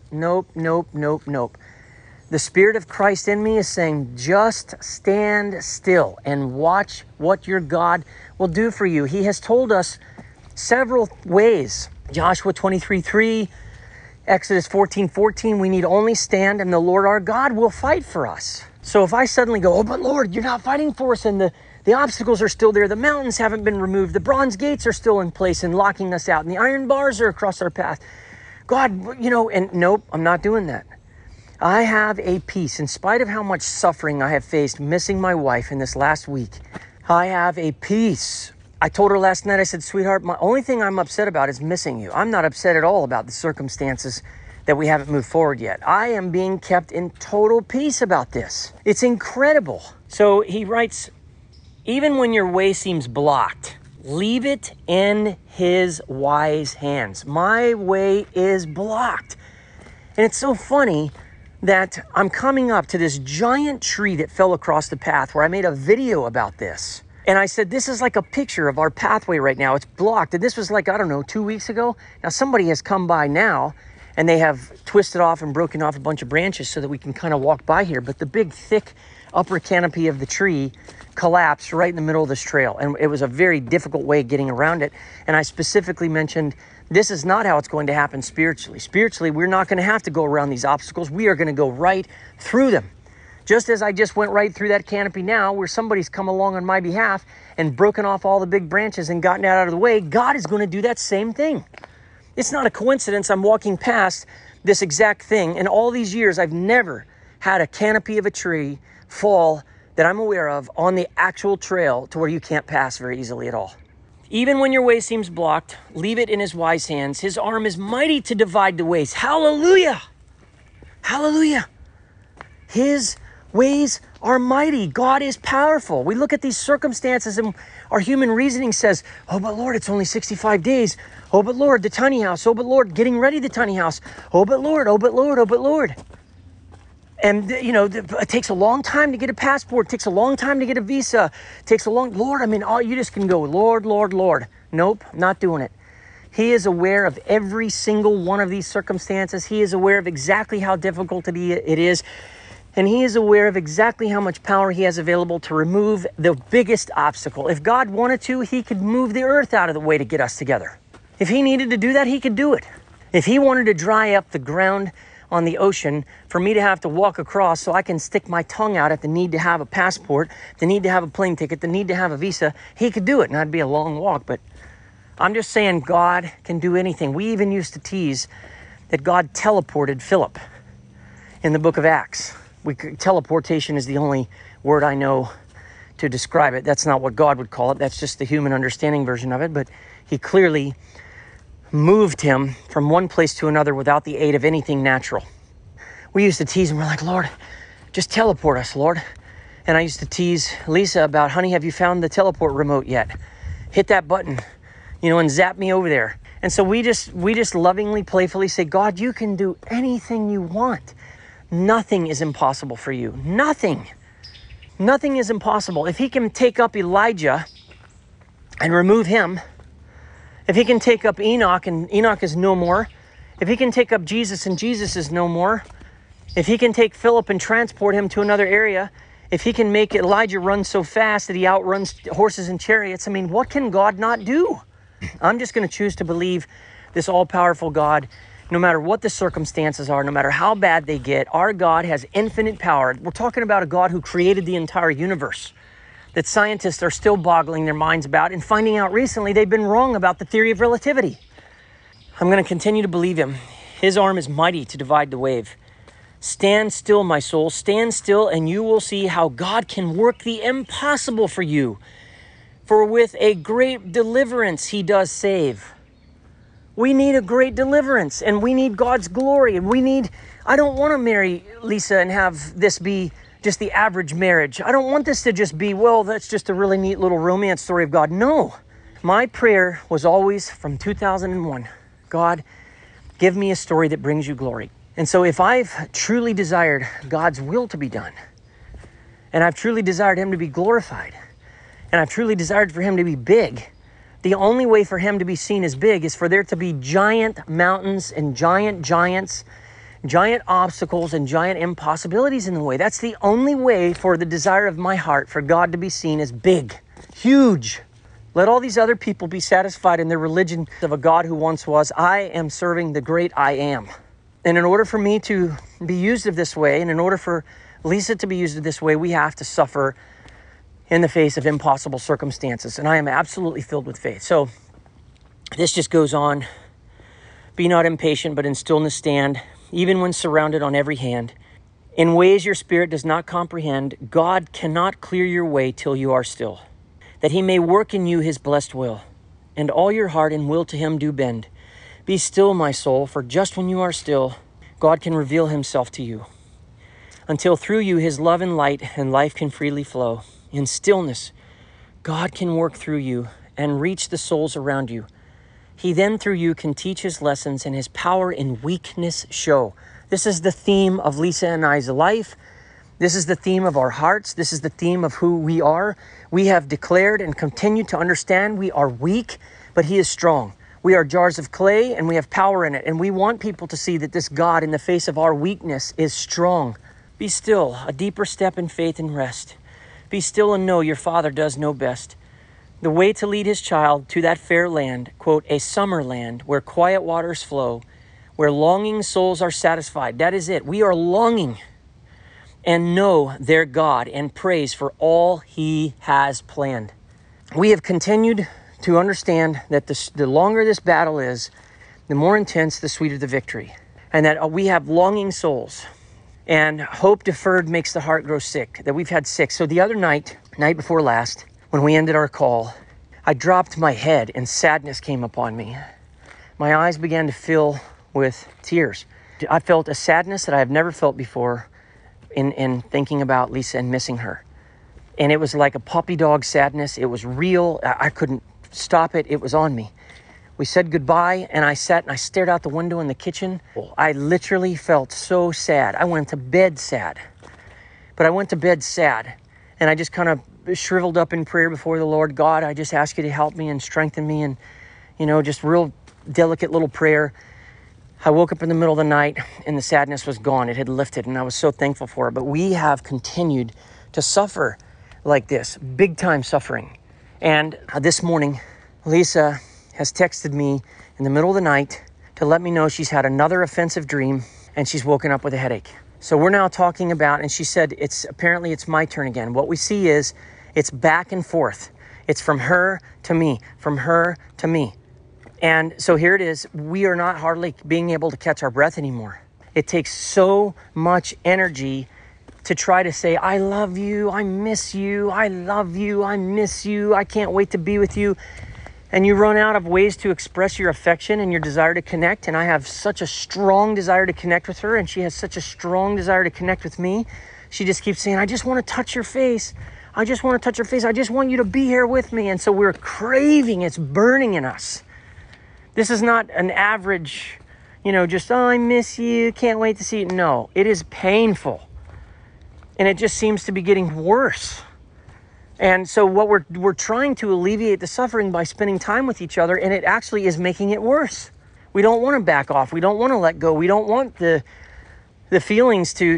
The Spirit of Christ in me is saying, just stand still and watch what your God will do for you. He has told us several ways. Joshua 23:3, Exodus 14:14, we need only stand and the Lord our God will fight for us. So if I suddenly go, oh, but Lord, you're not fighting for us, and the obstacles are still there, the mountains haven't been removed, the bronze gates are still in place and locking us out, and the iron bars are across our path. God, and nope, I'm not doing that. I have a peace, in spite of how much suffering I have faced missing my wife in this last week. I have a peace. I told her last night, I said, sweetheart, my only thing I'm upset about is missing you. I'm not upset at all about the circumstances that we haven't moved forward yet. I am being kept in total peace about this. It's incredible. So he writes, even when your way seems blocked, leave it in his wise hands. My way is blocked. And it's so funny that I'm coming up to this giant tree that fell across the path where I made a video about this. And I said, this is like a picture of our pathway right now. It's blocked. And this was like, 2 weeks ago. Now somebody has come by now and they have twisted off and broken off a bunch of branches so that we can kind of walk by here. But the big, thick upper canopy of the tree collapsed right in the middle of this trail. And it was a very difficult way of getting around it. And I specifically mentioned, this is not how it's going to happen spiritually. Spiritually, we're not going to have to go around these obstacles. We are going to go right through them. Just as I just went right through that canopy now, where somebody's come along on my behalf and broken off all the big branches and gotten out of the way, God is going to do that same thing. It's not a coincidence I'm walking past this exact thing. In all these years, I've never had a canopy of a tree fall that I'm aware of on the actual trail to where you can't pass very easily at all. Even when your way seems blocked, leave it in his wise hands. His arm is mighty to divide the ways. Hallelujah! Hallelujah! His ways are mighty. God is powerful. We look at these circumstances and our human reasoning says, oh, but Lord, it's only 65 days. Oh, but Lord, the tiny house. Oh, but Lord, getting ready the tiny house. Oh, but Lord, oh, but Lord, oh, but Lord. And, it takes a long time to get a passport. It takes a long time to get a visa. It takes a long, Lord, you just can go, Lord, Lord, Lord. Nope, not doing it. He is aware of every single one of these circumstances. He is aware of exactly how difficult it is. And he is aware of exactly how much power he has available to remove the biggest obstacle. If God wanted to, he could move the earth out of the way to get us together. If he needed to do that, he could do it. If he wanted to dry up the ground on the ocean for me to have to walk across so I can stick my tongue out at the need to have a passport, the need to have a plane ticket, the need to have a visa, he could do it. And that'd be a long walk, but I'm just saying God can do anything. We even used to tease that God teleported Philip in the book of Acts. Teleportation is the only word I know to describe it. That's not what God would call it. That's just the human understanding version of it. But he clearly moved him from one place to another without the aid of anything natural. We used to tease him. We're like, Lord, just teleport us, Lord. And I used to tease Lisa about, honey, have you found the teleport remote yet? Hit that button, and zap me over there. And so we just lovingly, playfully say, God, you can do anything you want. Nothing is impossible for you. Nothing. Nothing is impossible. If he can take up Elijah and remove him, if he can take up Enoch and Enoch is no more, if he can take up Jesus and Jesus is no more, if he can take Philip and transport him to another area, if he can make Elijah run so fast that he outruns horses and chariots, what can God not do? I'm just going to choose to believe this all-powerful God. No matter what the circumstances are, no matter how bad they get, our God has infinite power. We're talking about a God who created the entire universe that scientists are still boggling their minds about and finding out recently they've been wrong about the theory of relativity. I'm going to continue to believe him. His arm is mighty to divide the wave. Stand still, my soul. Stand still, and you will see how God can work the impossible for you. For with a great deliverance he does save. We need a great deliverance, and we need God's glory, and I don't want to marry Lisa and have this be just the average marriage. I don't want this to just be, that's just a really neat little romance story of God. No, my prayer was always from 2001, God, give me a story that brings you glory. And so if I've truly desired God's will to be done, and I've truly desired him to be glorified, and I've truly desired for him to be big, the only way for him to be seen as big is for there to be giant mountains and giants, giant obstacles and giant impossibilities in the way. That's the only way for the desire of my heart for God to be seen as big, huge. Let all these other people be satisfied in their religion of a God who once was. I am serving the great I am. And in order for me to be used of this way, and in order for Lisa to be used of this way, we have to suffer in the face of impossible circumstances. And I am absolutely filled with faith. So this just goes on. Be not impatient, but in stillness stand, even when surrounded on every hand. In ways your spirit does not comprehend, God cannot clear your way till you are still, that he may work in you his blessed will, and all your heart and will to him do bend. Be still, my soul, for just when you are still, God can reveal himself to you, until through you his love and light and life can freely flow. In stillness, God can work through you and reach the souls around you. He then through you can teach his lessons and his power in weakness show. This is the theme of Lisa and I's life. This is the theme of our hearts. This is the theme of who we are. We have declared and continue to understand we are weak, but he is strong. We are jars of clay and we have power in it. And we want people to see that this God in the face of our weakness is strong. Be still, a deeper step in faith and rest. Be still and know your Father does know best. The way to lead his child to that fair land, quote, a summer land where quiet waters flow, where longing souls are satisfied. That is it. We are longing and know their God and praise for all he has planned. We have continued to understand that the longer this battle is, the more intense, the sweeter the victory. And that we have longing souls. And hope deferred makes the heart grow sick, that we've had sick. So the other night before last, when we ended our call, I dropped my head and sadness came upon me. My eyes began to fill with tears. I felt a sadness that I have never felt before in thinking about Lisa and missing her. And it was like a puppy dog sadness. It was real. I couldn't stop it. It was on me. We said goodbye, and I sat and I stared out the window in the kitchen. I literally felt so sad. I went to bed sad. But I went to bed sad, and I just kind of shriveled up in prayer before the Lord. God, I just ask you to help me and strengthen me, and, just real delicate little prayer. I woke up in the middle of the night, and the sadness was gone. It had lifted, and I was so thankful for it. But we have continued to suffer like this, big time suffering. And this morning, Lisa has texted me in the middle of the night to let me know she's had another offensive dream and she's woken up with a headache. So we're now talking about, and she said, it's my turn again. What we see is it's back and forth. It's from her to me, from her to me. And so here it is. We are not hardly being able to catch our breath anymore. It takes so much energy to try to say, I love you, I miss you, I love you, I miss you, I can't wait to be with you. And you run out of ways to express your affection and your desire to connect. And I have such a strong desire to connect with her, and she has such a strong desire to connect with me. She just keeps saying, I just want to touch your face. I just want to touch your face. I just want you to be here with me. And so we're craving, it's burning in us. This is not an average, just, oh, I miss you, can't wait to see you. No, it is painful. And it just seems to be getting worse. And so what we're trying to alleviate the suffering by spending time with each other, and it actually is making it worse. We don't want to back off. We don't want to let go. We don't want the feelings to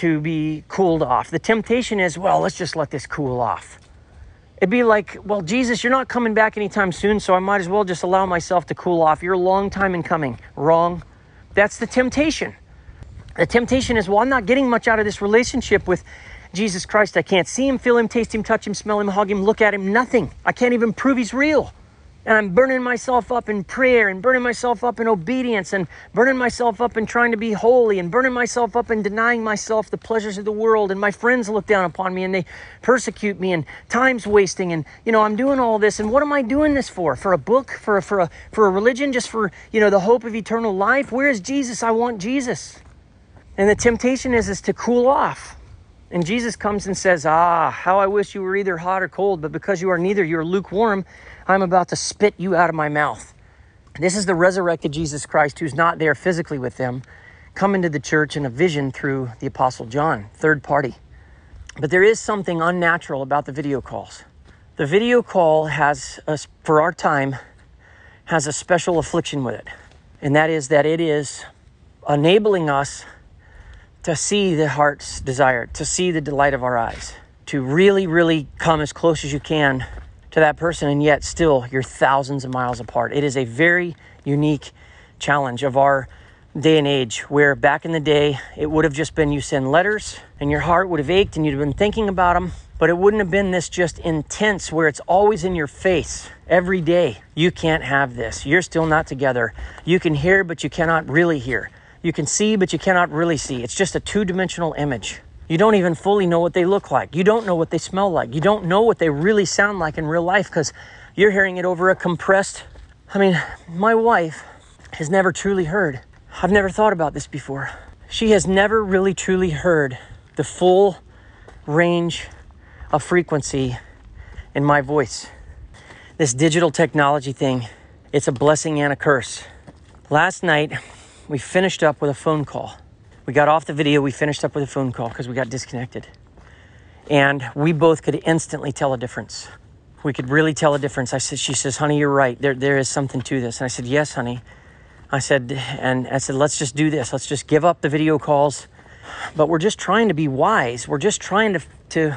be cooled off. The temptation is, well, let's just let this cool off. It'd be like, well, Jesus, you're not coming back anytime soon, so I might as well just allow myself to cool off. You're a long time in coming. Wrong. That's the temptation. The temptation is, well, I'm not getting much out of this relationship with Jesus Christ. I can't see him, feel him, taste him, touch him, smell him, hug him, look at him, nothing. I can't even prove he's real. And I'm burning myself up in prayer and burning myself up in obedience and burning myself up in trying to be holy and burning myself up in denying myself the pleasures of the world. And my friends look down upon me and they persecute me and time's wasting. And, I'm doing all this. And what am I doing this for? For a book? For a religion? Just for, the hope of eternal life? Where is Jesus? I want Jesus. And the temptation is to cool off. And Jesus comes and says, how I wish you were either hot or cold, but because you are neither, you are lukewarm, I'm about to spit you out of my mouth. This is the resurrected Jesus Christ, who's not there physically with them, come into the church in a vision through the Apostle John, third party. But there is something unnatural about the video calls. The video call for our time, has a special affliction with it. And that is that it is enabling us to see the heart's desire, to see the delight of our eyes, to really, really come as close as you can to that person, and yet still you're thousands of miles apart. It is a very unique challenge of our day and age, where back in the day, it would have just been you send letters and your heart would have ached and you'd have been thinking about them, but it wouldn't have been this just intense where it's always in your face every day. You can't have this. You're still not together. You can hear, but you cannot really hear. You can see, but you cannot really see. It's just a two-dimensional image. You don't even fully know what they look like. You don't know what they smell like. You don't know what they really sound like in real life because you're hearing it over a compressed... my wife has never truly heard. I've never thought about this before. She has never really truly heard the full range of frequency in my voice. This digital technology thing, it's a blessing and a curse. Last night, we finished up with a phone call. We got off the video, we finished up with a phone call because we got disconnected. And we both could instantly tell a difference. We could really tell a difference. She says, honey, you're right. There is something to this. And I said, yes, honey. I said, let's just do this. Let's just give up the video calls But we're just trying to be wise. We're just trying to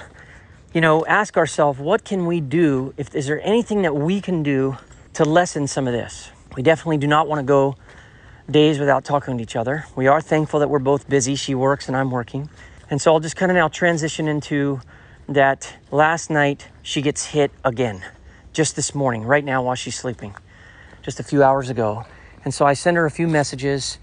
ask ourselves, what can we do? Is there anything that we can do to lessen some of this? We definitely do not want to go days without talking to each other. We are thankful that we're both busy. She works and I'm working. And so I'll just kind of now transition into that. Last night, she gets hit again, just this morning, right now while she's sleeping, just a few hours ago. And so I sent her a few messages,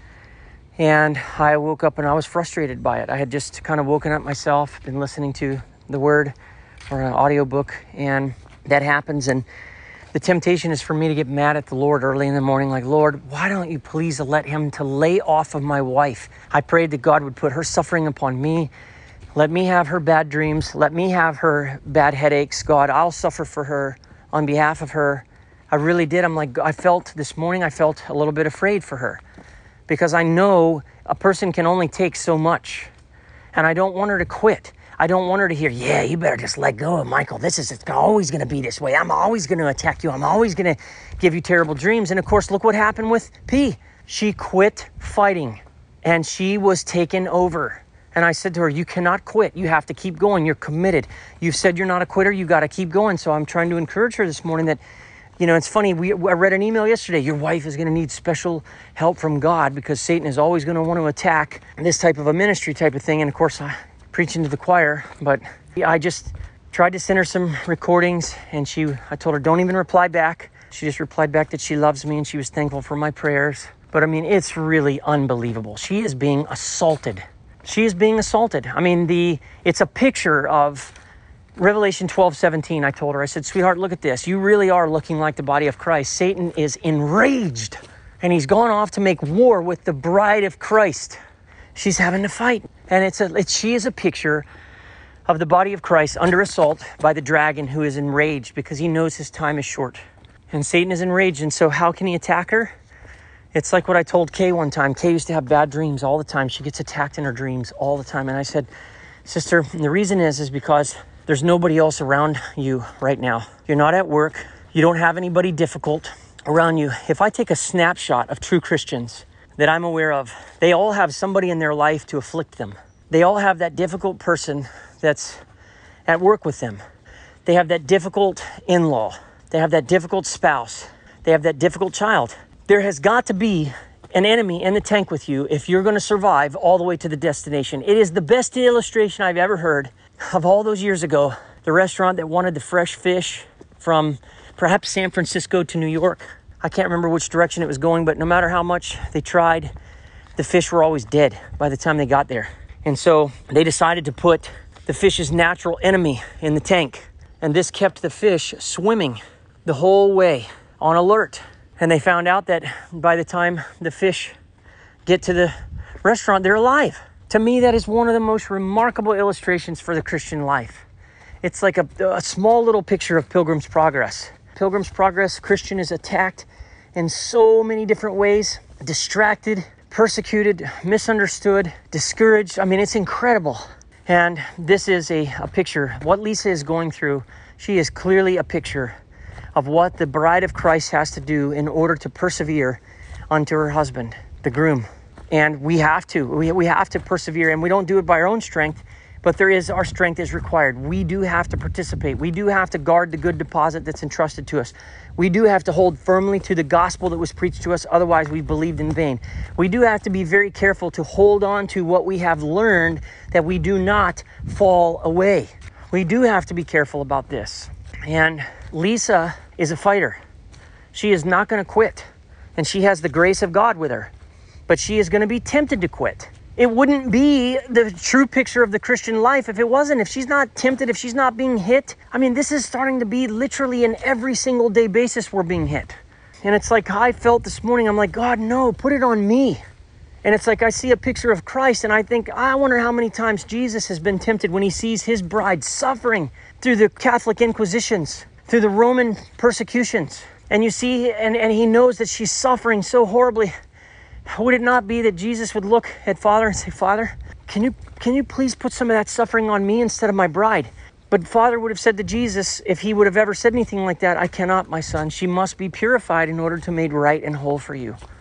and I woke up and I was frustrated by it. I had just kind of woken up myself, been listening to the Word or an audiobook, and that happens. And the temptation is for me to get mad at the Lord early in the morning, like, Lord, why don't you please let him to lay off of my wife? I prayed that God would put her suffering upon me. Let me have her bad dreams. Let me have her bad headaches. God, I'll suffer for her on behalf of her. I really did. This morning I felt a little bit afraid for her, because I know a person can only take so much, and I don't want her to quit. I don't want her to hear, yeah, you better just let go of Michael. It's always going to be this way. I'm always going to attack you. I'm always going to give you terrible dreams. And of course, look what happened with P. She quit fighting and she was taken over. And I said to her, you cannot quit. You have to keep going. You're committed. You've said you're not a quitter. You got to keep going. So I'm trying to encourage her this morning that, it's funny. I read an email yesterday. Your wife is going to need special help from God because Satan is always going to want to attack this type of a ministry type of thing. And of course, preaching to the choir, but I just tried to send her some recordings, and I told her, don't even reply back. She just replied back that she loves me and she was thankful for my prayers. But it's really unbelievable. She is being assaulted. She is being assaulted. It's a picture of Revelation 12:17. I told her, I said, sweetheart, look at this. You really are looking like the body of Christ. Satan is enraged, and he's gone off to make war with the bride of Christ. She's having to fight. And she is a picture of the body of Christ under assault by the dragon, who is enraged because he knows his time is short. And Satan is enraged. And so how can he attack her? It's like what I told Kay one time. Kay used to have bad dreams all the time. She gets attacked in her dreams all the time. And I said, sister, the reason is because there's nobody else around you right now. You're not at work. You don't have anybody difficult around you. If I take a snapshot of true Christians that I'm aware of, they all have somebody in their life to afflict them. They all have that difficult person that's at work with them. They have that difficult in-law. They have that difficult spouse. They have that difficult child. There has got to be an enemy in the tank with you if you're going to survive all the way to the destination. It is the best illustration I've ever heard of all those years ago. The restaurant that wanted the fresh fish from perhaps San Francisco to New York. I can't remember which direction it was going, but no matter how much they tried, the fish were always dead by the time they got there. And so they decided to put the fish's natural enemy in the tank. And this kept the fish swimming the whole way on alert. And they found out that by the time the fish get to the restaurant, they're alive. To me, that is one of the most remarkable illustrations for the Christian life. It's like a small little picture of Pilgrim's Progress. Pilgrim's Progress, Christian is attacked in so many different ways, distracted, persecuted, misunderstood, discouraged. It's incredible. And this is a picture. What Lisa is going through, she is clearly a picture of what the bride of Christ has to do in order to persevere unto her husband, the groom. And we have to. We have to persevere, and we don't do it by our own strength, but our strength is required. We do have to participate. We do have to guard the good deposit that's entrusted to us. We do have to hold firmly to the gospel that was preached to us. Otherwise, we believed in vain. We do have to be very careful to hold on to what we have learned, that we do not fall away. We do have to be careful about this. And Lisa is a fighter. She is not going to quit. And she has the grace of God with her. But she is going to be tempted to quit. It wouldn't be the true picture of the Christian life if it wasn't. If she's not tempted, if she's not being hit. This is starting to be literally an every single day basis we're being hit. And it's like I felt this morning, I'm like, God, no, put it on me. And it's like I see a picture of Christ and I think, I wonder how many times Jesus has been tempted when he sees his bride suffering through the Catholic Inquisitions, through the Roman persecutions. And you see, and he knows that she's suffering so horribly. Would it not be that Jesus would look at Father and say, Father, can you please put some of that suffering on me instead of my bride? But Father would have said to Jesus, if he would have ever said anything like that, I cannot, my son. She must be purified in order to be made right and whole for you.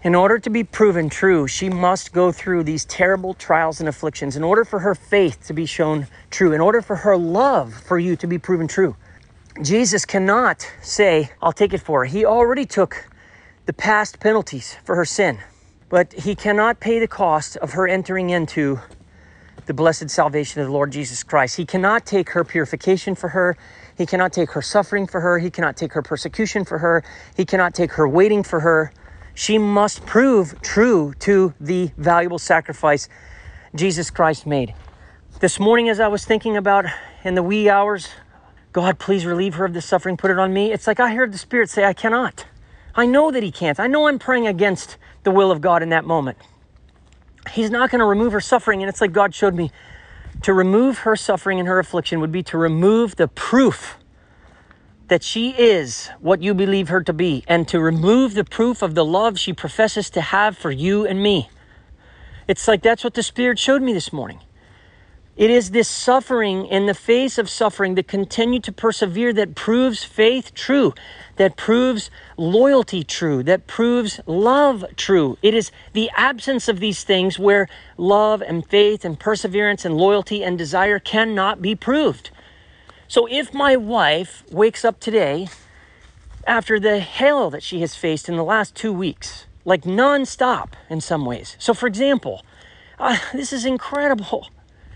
In order to be proven true, she must go through these terrible trials and afflictions. In order for her faith to be shown true, in order for her love for you to be proven true, Jesus cannot say, I'll take it for her. He already took the past penalties for her sin, but he cannot pay the cost of her entering into the blessed salvation of the Lord Jesus Christ. He cannot take her purification for her. He cannot take her suffering for her. He cannot take her persecution for her. He cannot take her waiting for her. She must prove true to the valuable sacrifice Jesus Christ made. This morning, as I was thinking about in the wee hours, God, please relieve her of this suffering, put it on me. It's like I heard the Spirit say, I cannot. I know that he can't. I know I'm praying against the will of God in that moment. He's not going to remove her suffering. And it's like God showed me, to remove her suffering and her affliction would be to remove the proof that she is what you believe her to be, and to remove the proof of the love she professes to have for you and me. It's like that's what the Spirit showed me this morning. It is this suffering in the face of suffering that continue to persevere that proves faith true, that proves loyalty true, that proves love true. It is the absence of these things where love and faith and perseverance and loyalty and desire cannot be proved. So if my wife wakes up today after the hell that she has faced in the last 2 weeks, like nonstop in some ways. So for example, this is incredible.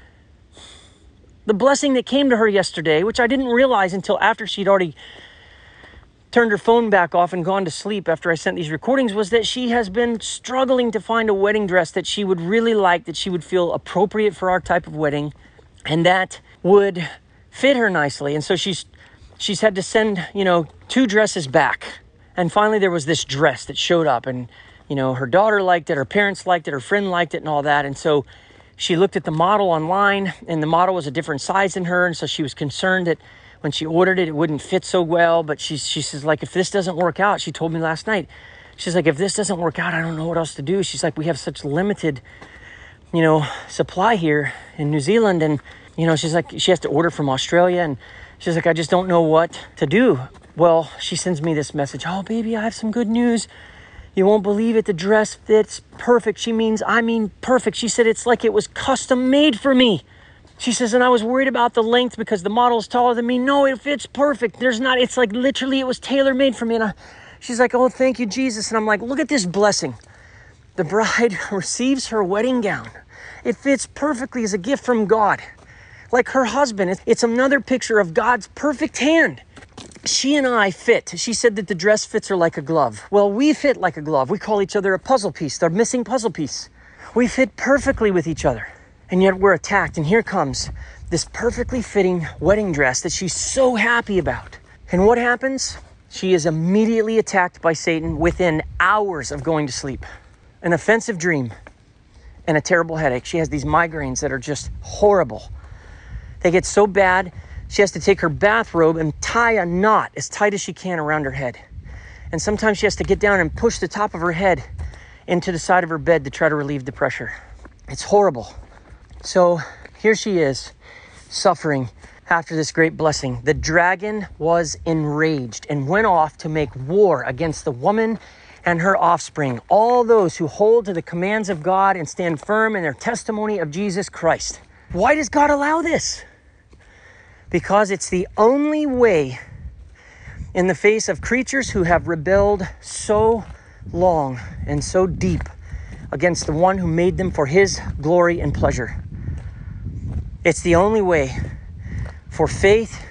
The blessing that came to her yesterday, which I didn't realize until after she'd already turned her phone back off and gone to sleep after I sent these recordings, was that she has been struggling to find a wedding dress that she would really like, that she would feel appropriate for our type of wedding, and that would fit her nicely. And so she's had to send, 2 dresses back. And finally there was this dress that showed up, and, her daughter liked it, her parents liked it, her friend liked it and all that. And so she looked at the model online, and the model was a different size than her. And so she was concerned that when she ordered it, it wouldn't fit so well. But she says, like, if this doesn't work out, she told me last night, she's like, if this doesn't work out, I don't know what else to do. She's like, we have such limited, supply here in New Zealand. And, she's like, she has to order from Australia. And she's like, I just don't know what to do. Well, she sends me this message. Oh, baby, I have some good news. You won't believe it. The dress fits perfect. I mean perfect. She said, it's like it was custom made for me. She says, and I was worried about the length because the model's taller than me. No, it fits perfect. It's like literally it was tailor made for me. And she's like, oh, thank you, Jesus. And I'm like, look at this blessing. The bride receives her wedding gown. It fits perfectly as a gift from God. Like her husband, it's another picture of God's perfect hand. She and I fit. She said that the dress fits her like a glove. Well, we fit like a glove. We call each other a puzzle piece, the missing puzzle piece. We fit perfectly with each other. And yet we're attacked. And here comes this perfectly fitting wedding dress that she's so happy about. And what happens? She is immediately attacked by Satan within hours of going to sleep. An offensive dream and a terrible headache. She has these migraines that are just horrible. They get so bad, she has to take her bathrobe and tie a knot as tight as she can around her head. And sometimes she has to get down and push the top of her head into the side of her bed to try to relieve the pressure. It's horrible. So here she is, suffering after this great blessing. The dragon was enraged and went off to make war against the woman and her offspring, all those who hold to the commands of God and stand firm in their testimony of Jesus Christ. Why does God allow this? Because it's the only way in the face of creatures who have rebelled so long and so deep against the one who made them for his glory and pleasure. It's the only way for faith,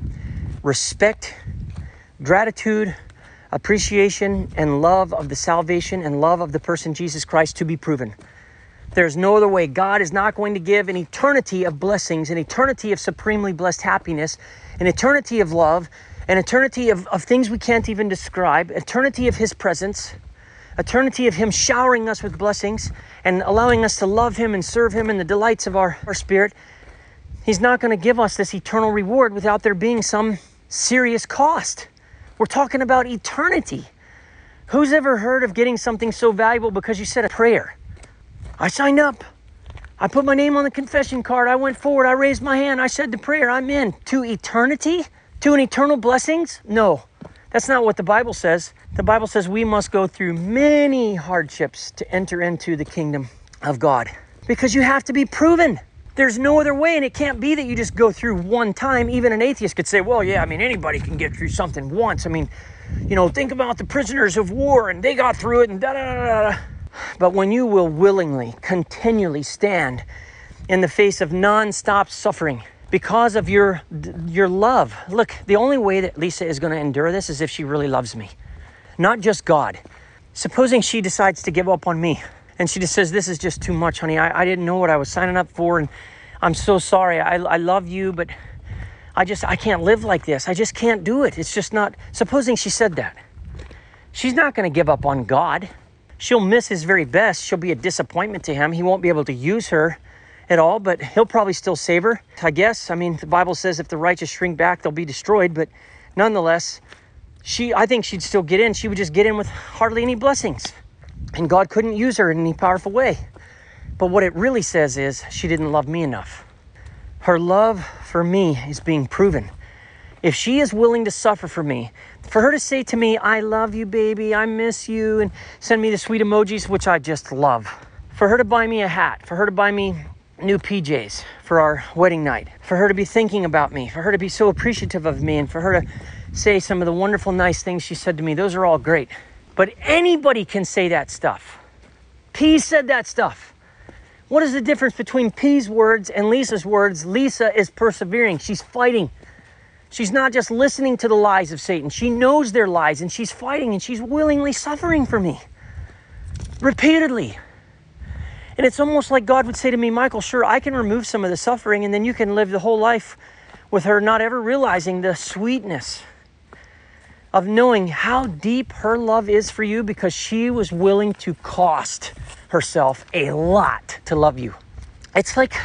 respect, gratitude, appreciation, and love of the salvation and love of the person Jesus Christ to be proven. There's no other way. God is not going to give an eternity of blessings, an eternity of supremely blessed happiness, an eternity of love, an eternity of things we can't even describe, eternity of his presence, eternity of him showering us with blessings and allowing us to love him and serve him in the delights of our spirit. He's not going to give us this eternal reward without there being some serious cost. We're talking about eternity. Who's ever heard of getting something so valuable because you said a prayer? I signed up. I put my name on the confession card. I went forward. I raised my hand. I said the prayer. I'm in. To eternity? To an eternal blessings? No, that's not what the Bible says. The Bible says we must go through many hardships to enter into the kingdom of God, because you have to be proven. There's no other way, and it can't be that you just go through one time. Even an atheist could say, well, yeah, I mean, anybody can get through something once. I mean, you know, think about the prisoners of war, and they got through it, and da-da-da-da. But when you will willingly, continually stand in the face of non-stop suffering because of your love. Look, the only way that Lisa is going to endure this is if she really loves me, not just God. Supposing she decides to give up on me, and she just says, this is just too much, honey. I didn't know what I was signing up for, and I'm so sorry. I love you, but I can't live like this. I just can't do it. It's just not. Supposing she said that. She's not going to give up on God. She'll miss his very best. She'll be a disappointment to him. He won't be able to use her at all, but he'll probably still save her, I guess. I mean, the Bible says if the righteous shrink back, they'll be destroyed, but nonetheless, I think she'd still get in. She would just get in with hardly any blessings. And God couldn't use her in any powerful way. But what it really says is she didn't love me enough. Her love for me is being proven. If she is willing to suffer for me, for her to say to me, I love you, baby, I miss you, and send me the sweet emojis, which I just love. For her to buy me a hat, for her to buy me new PJs for our wedding night, for her to be thinking about me, for her to be so appreciative of me, and for her to say some of the wonderful, nice things she said to me, those are all great. But anybody can say that stuff. P said that stuff. What is the difference between P's words and Lisa's words? Lisa is persevering. She's fighting. She's not just listening to the lies of Satan. She knows their lies, and she's fighting, and she's willingly suffering for me. Repeatedly. And it's almost like God would say to me, Michael, sure, I can remove some of the suffering, and then you can live the whole life with her not ever realizing the sweetness of knowing how deep her love is for you, because she was willing to cost herself a lot to love you. It's like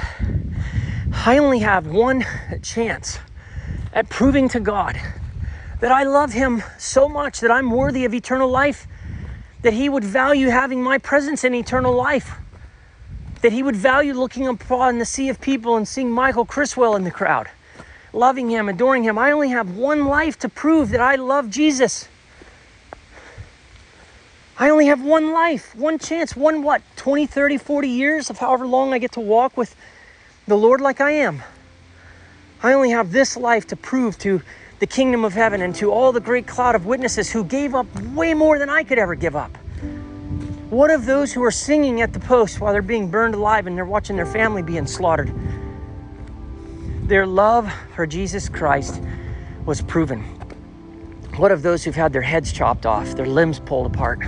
I only have one chance at proving to God that I love him so much that I'm worthy of eternal life, that he would value having my presence in eternal life, that he would value looking upon the sea of people and seeing Michael Criswell in the crowd, loving him, adoring him. I only have one life to prove that I love Jesus. I only have one life, one chance, 20, 30, 40 years of however long I get to walk with the Lord like I am. I only have this life to prove to the kingdom of heaven and to all the great cloud of witnesses who gave up way more than I could ever give up. What of those who are singing at the post while they're being burned alive and they're watching their family being slaughtered? Their love for Jesus Christ was proven. What of those who've had their heads chopped off, their limbs pulled apart,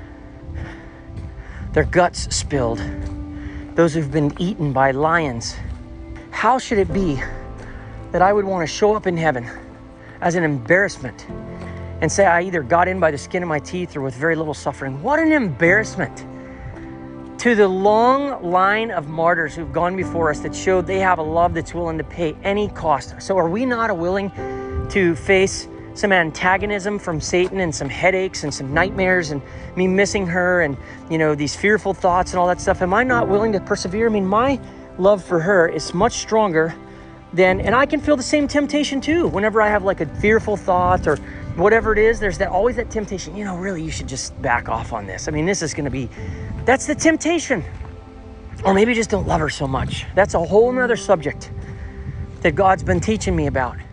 their guts spilled, those who've been eaten by lions? How should it be that I would want to show up in heaven as an embarrassment and say I either got in by the skin of my teeth or with very little suffering? What an embarrassment to the long line of martyrs who've gone before us that showed they have a love that's willing to pay any cost. So are we not willing to face some antagonism from Satan and some headaches and some nightmares and me missing her and, these fearful thoughts and all that stuff? Am I not willing to persevere? I mean, my love for her is much stronger than, and I can feel the same temptation too. Whenever I have like a fearful thought or whatever it is, there's always that temptation, really, you should just back off on this. I mean, this is going to be, that's the temptation. Or maybe just don't love her so much. That's a whole nother subject that God's been teaching me about.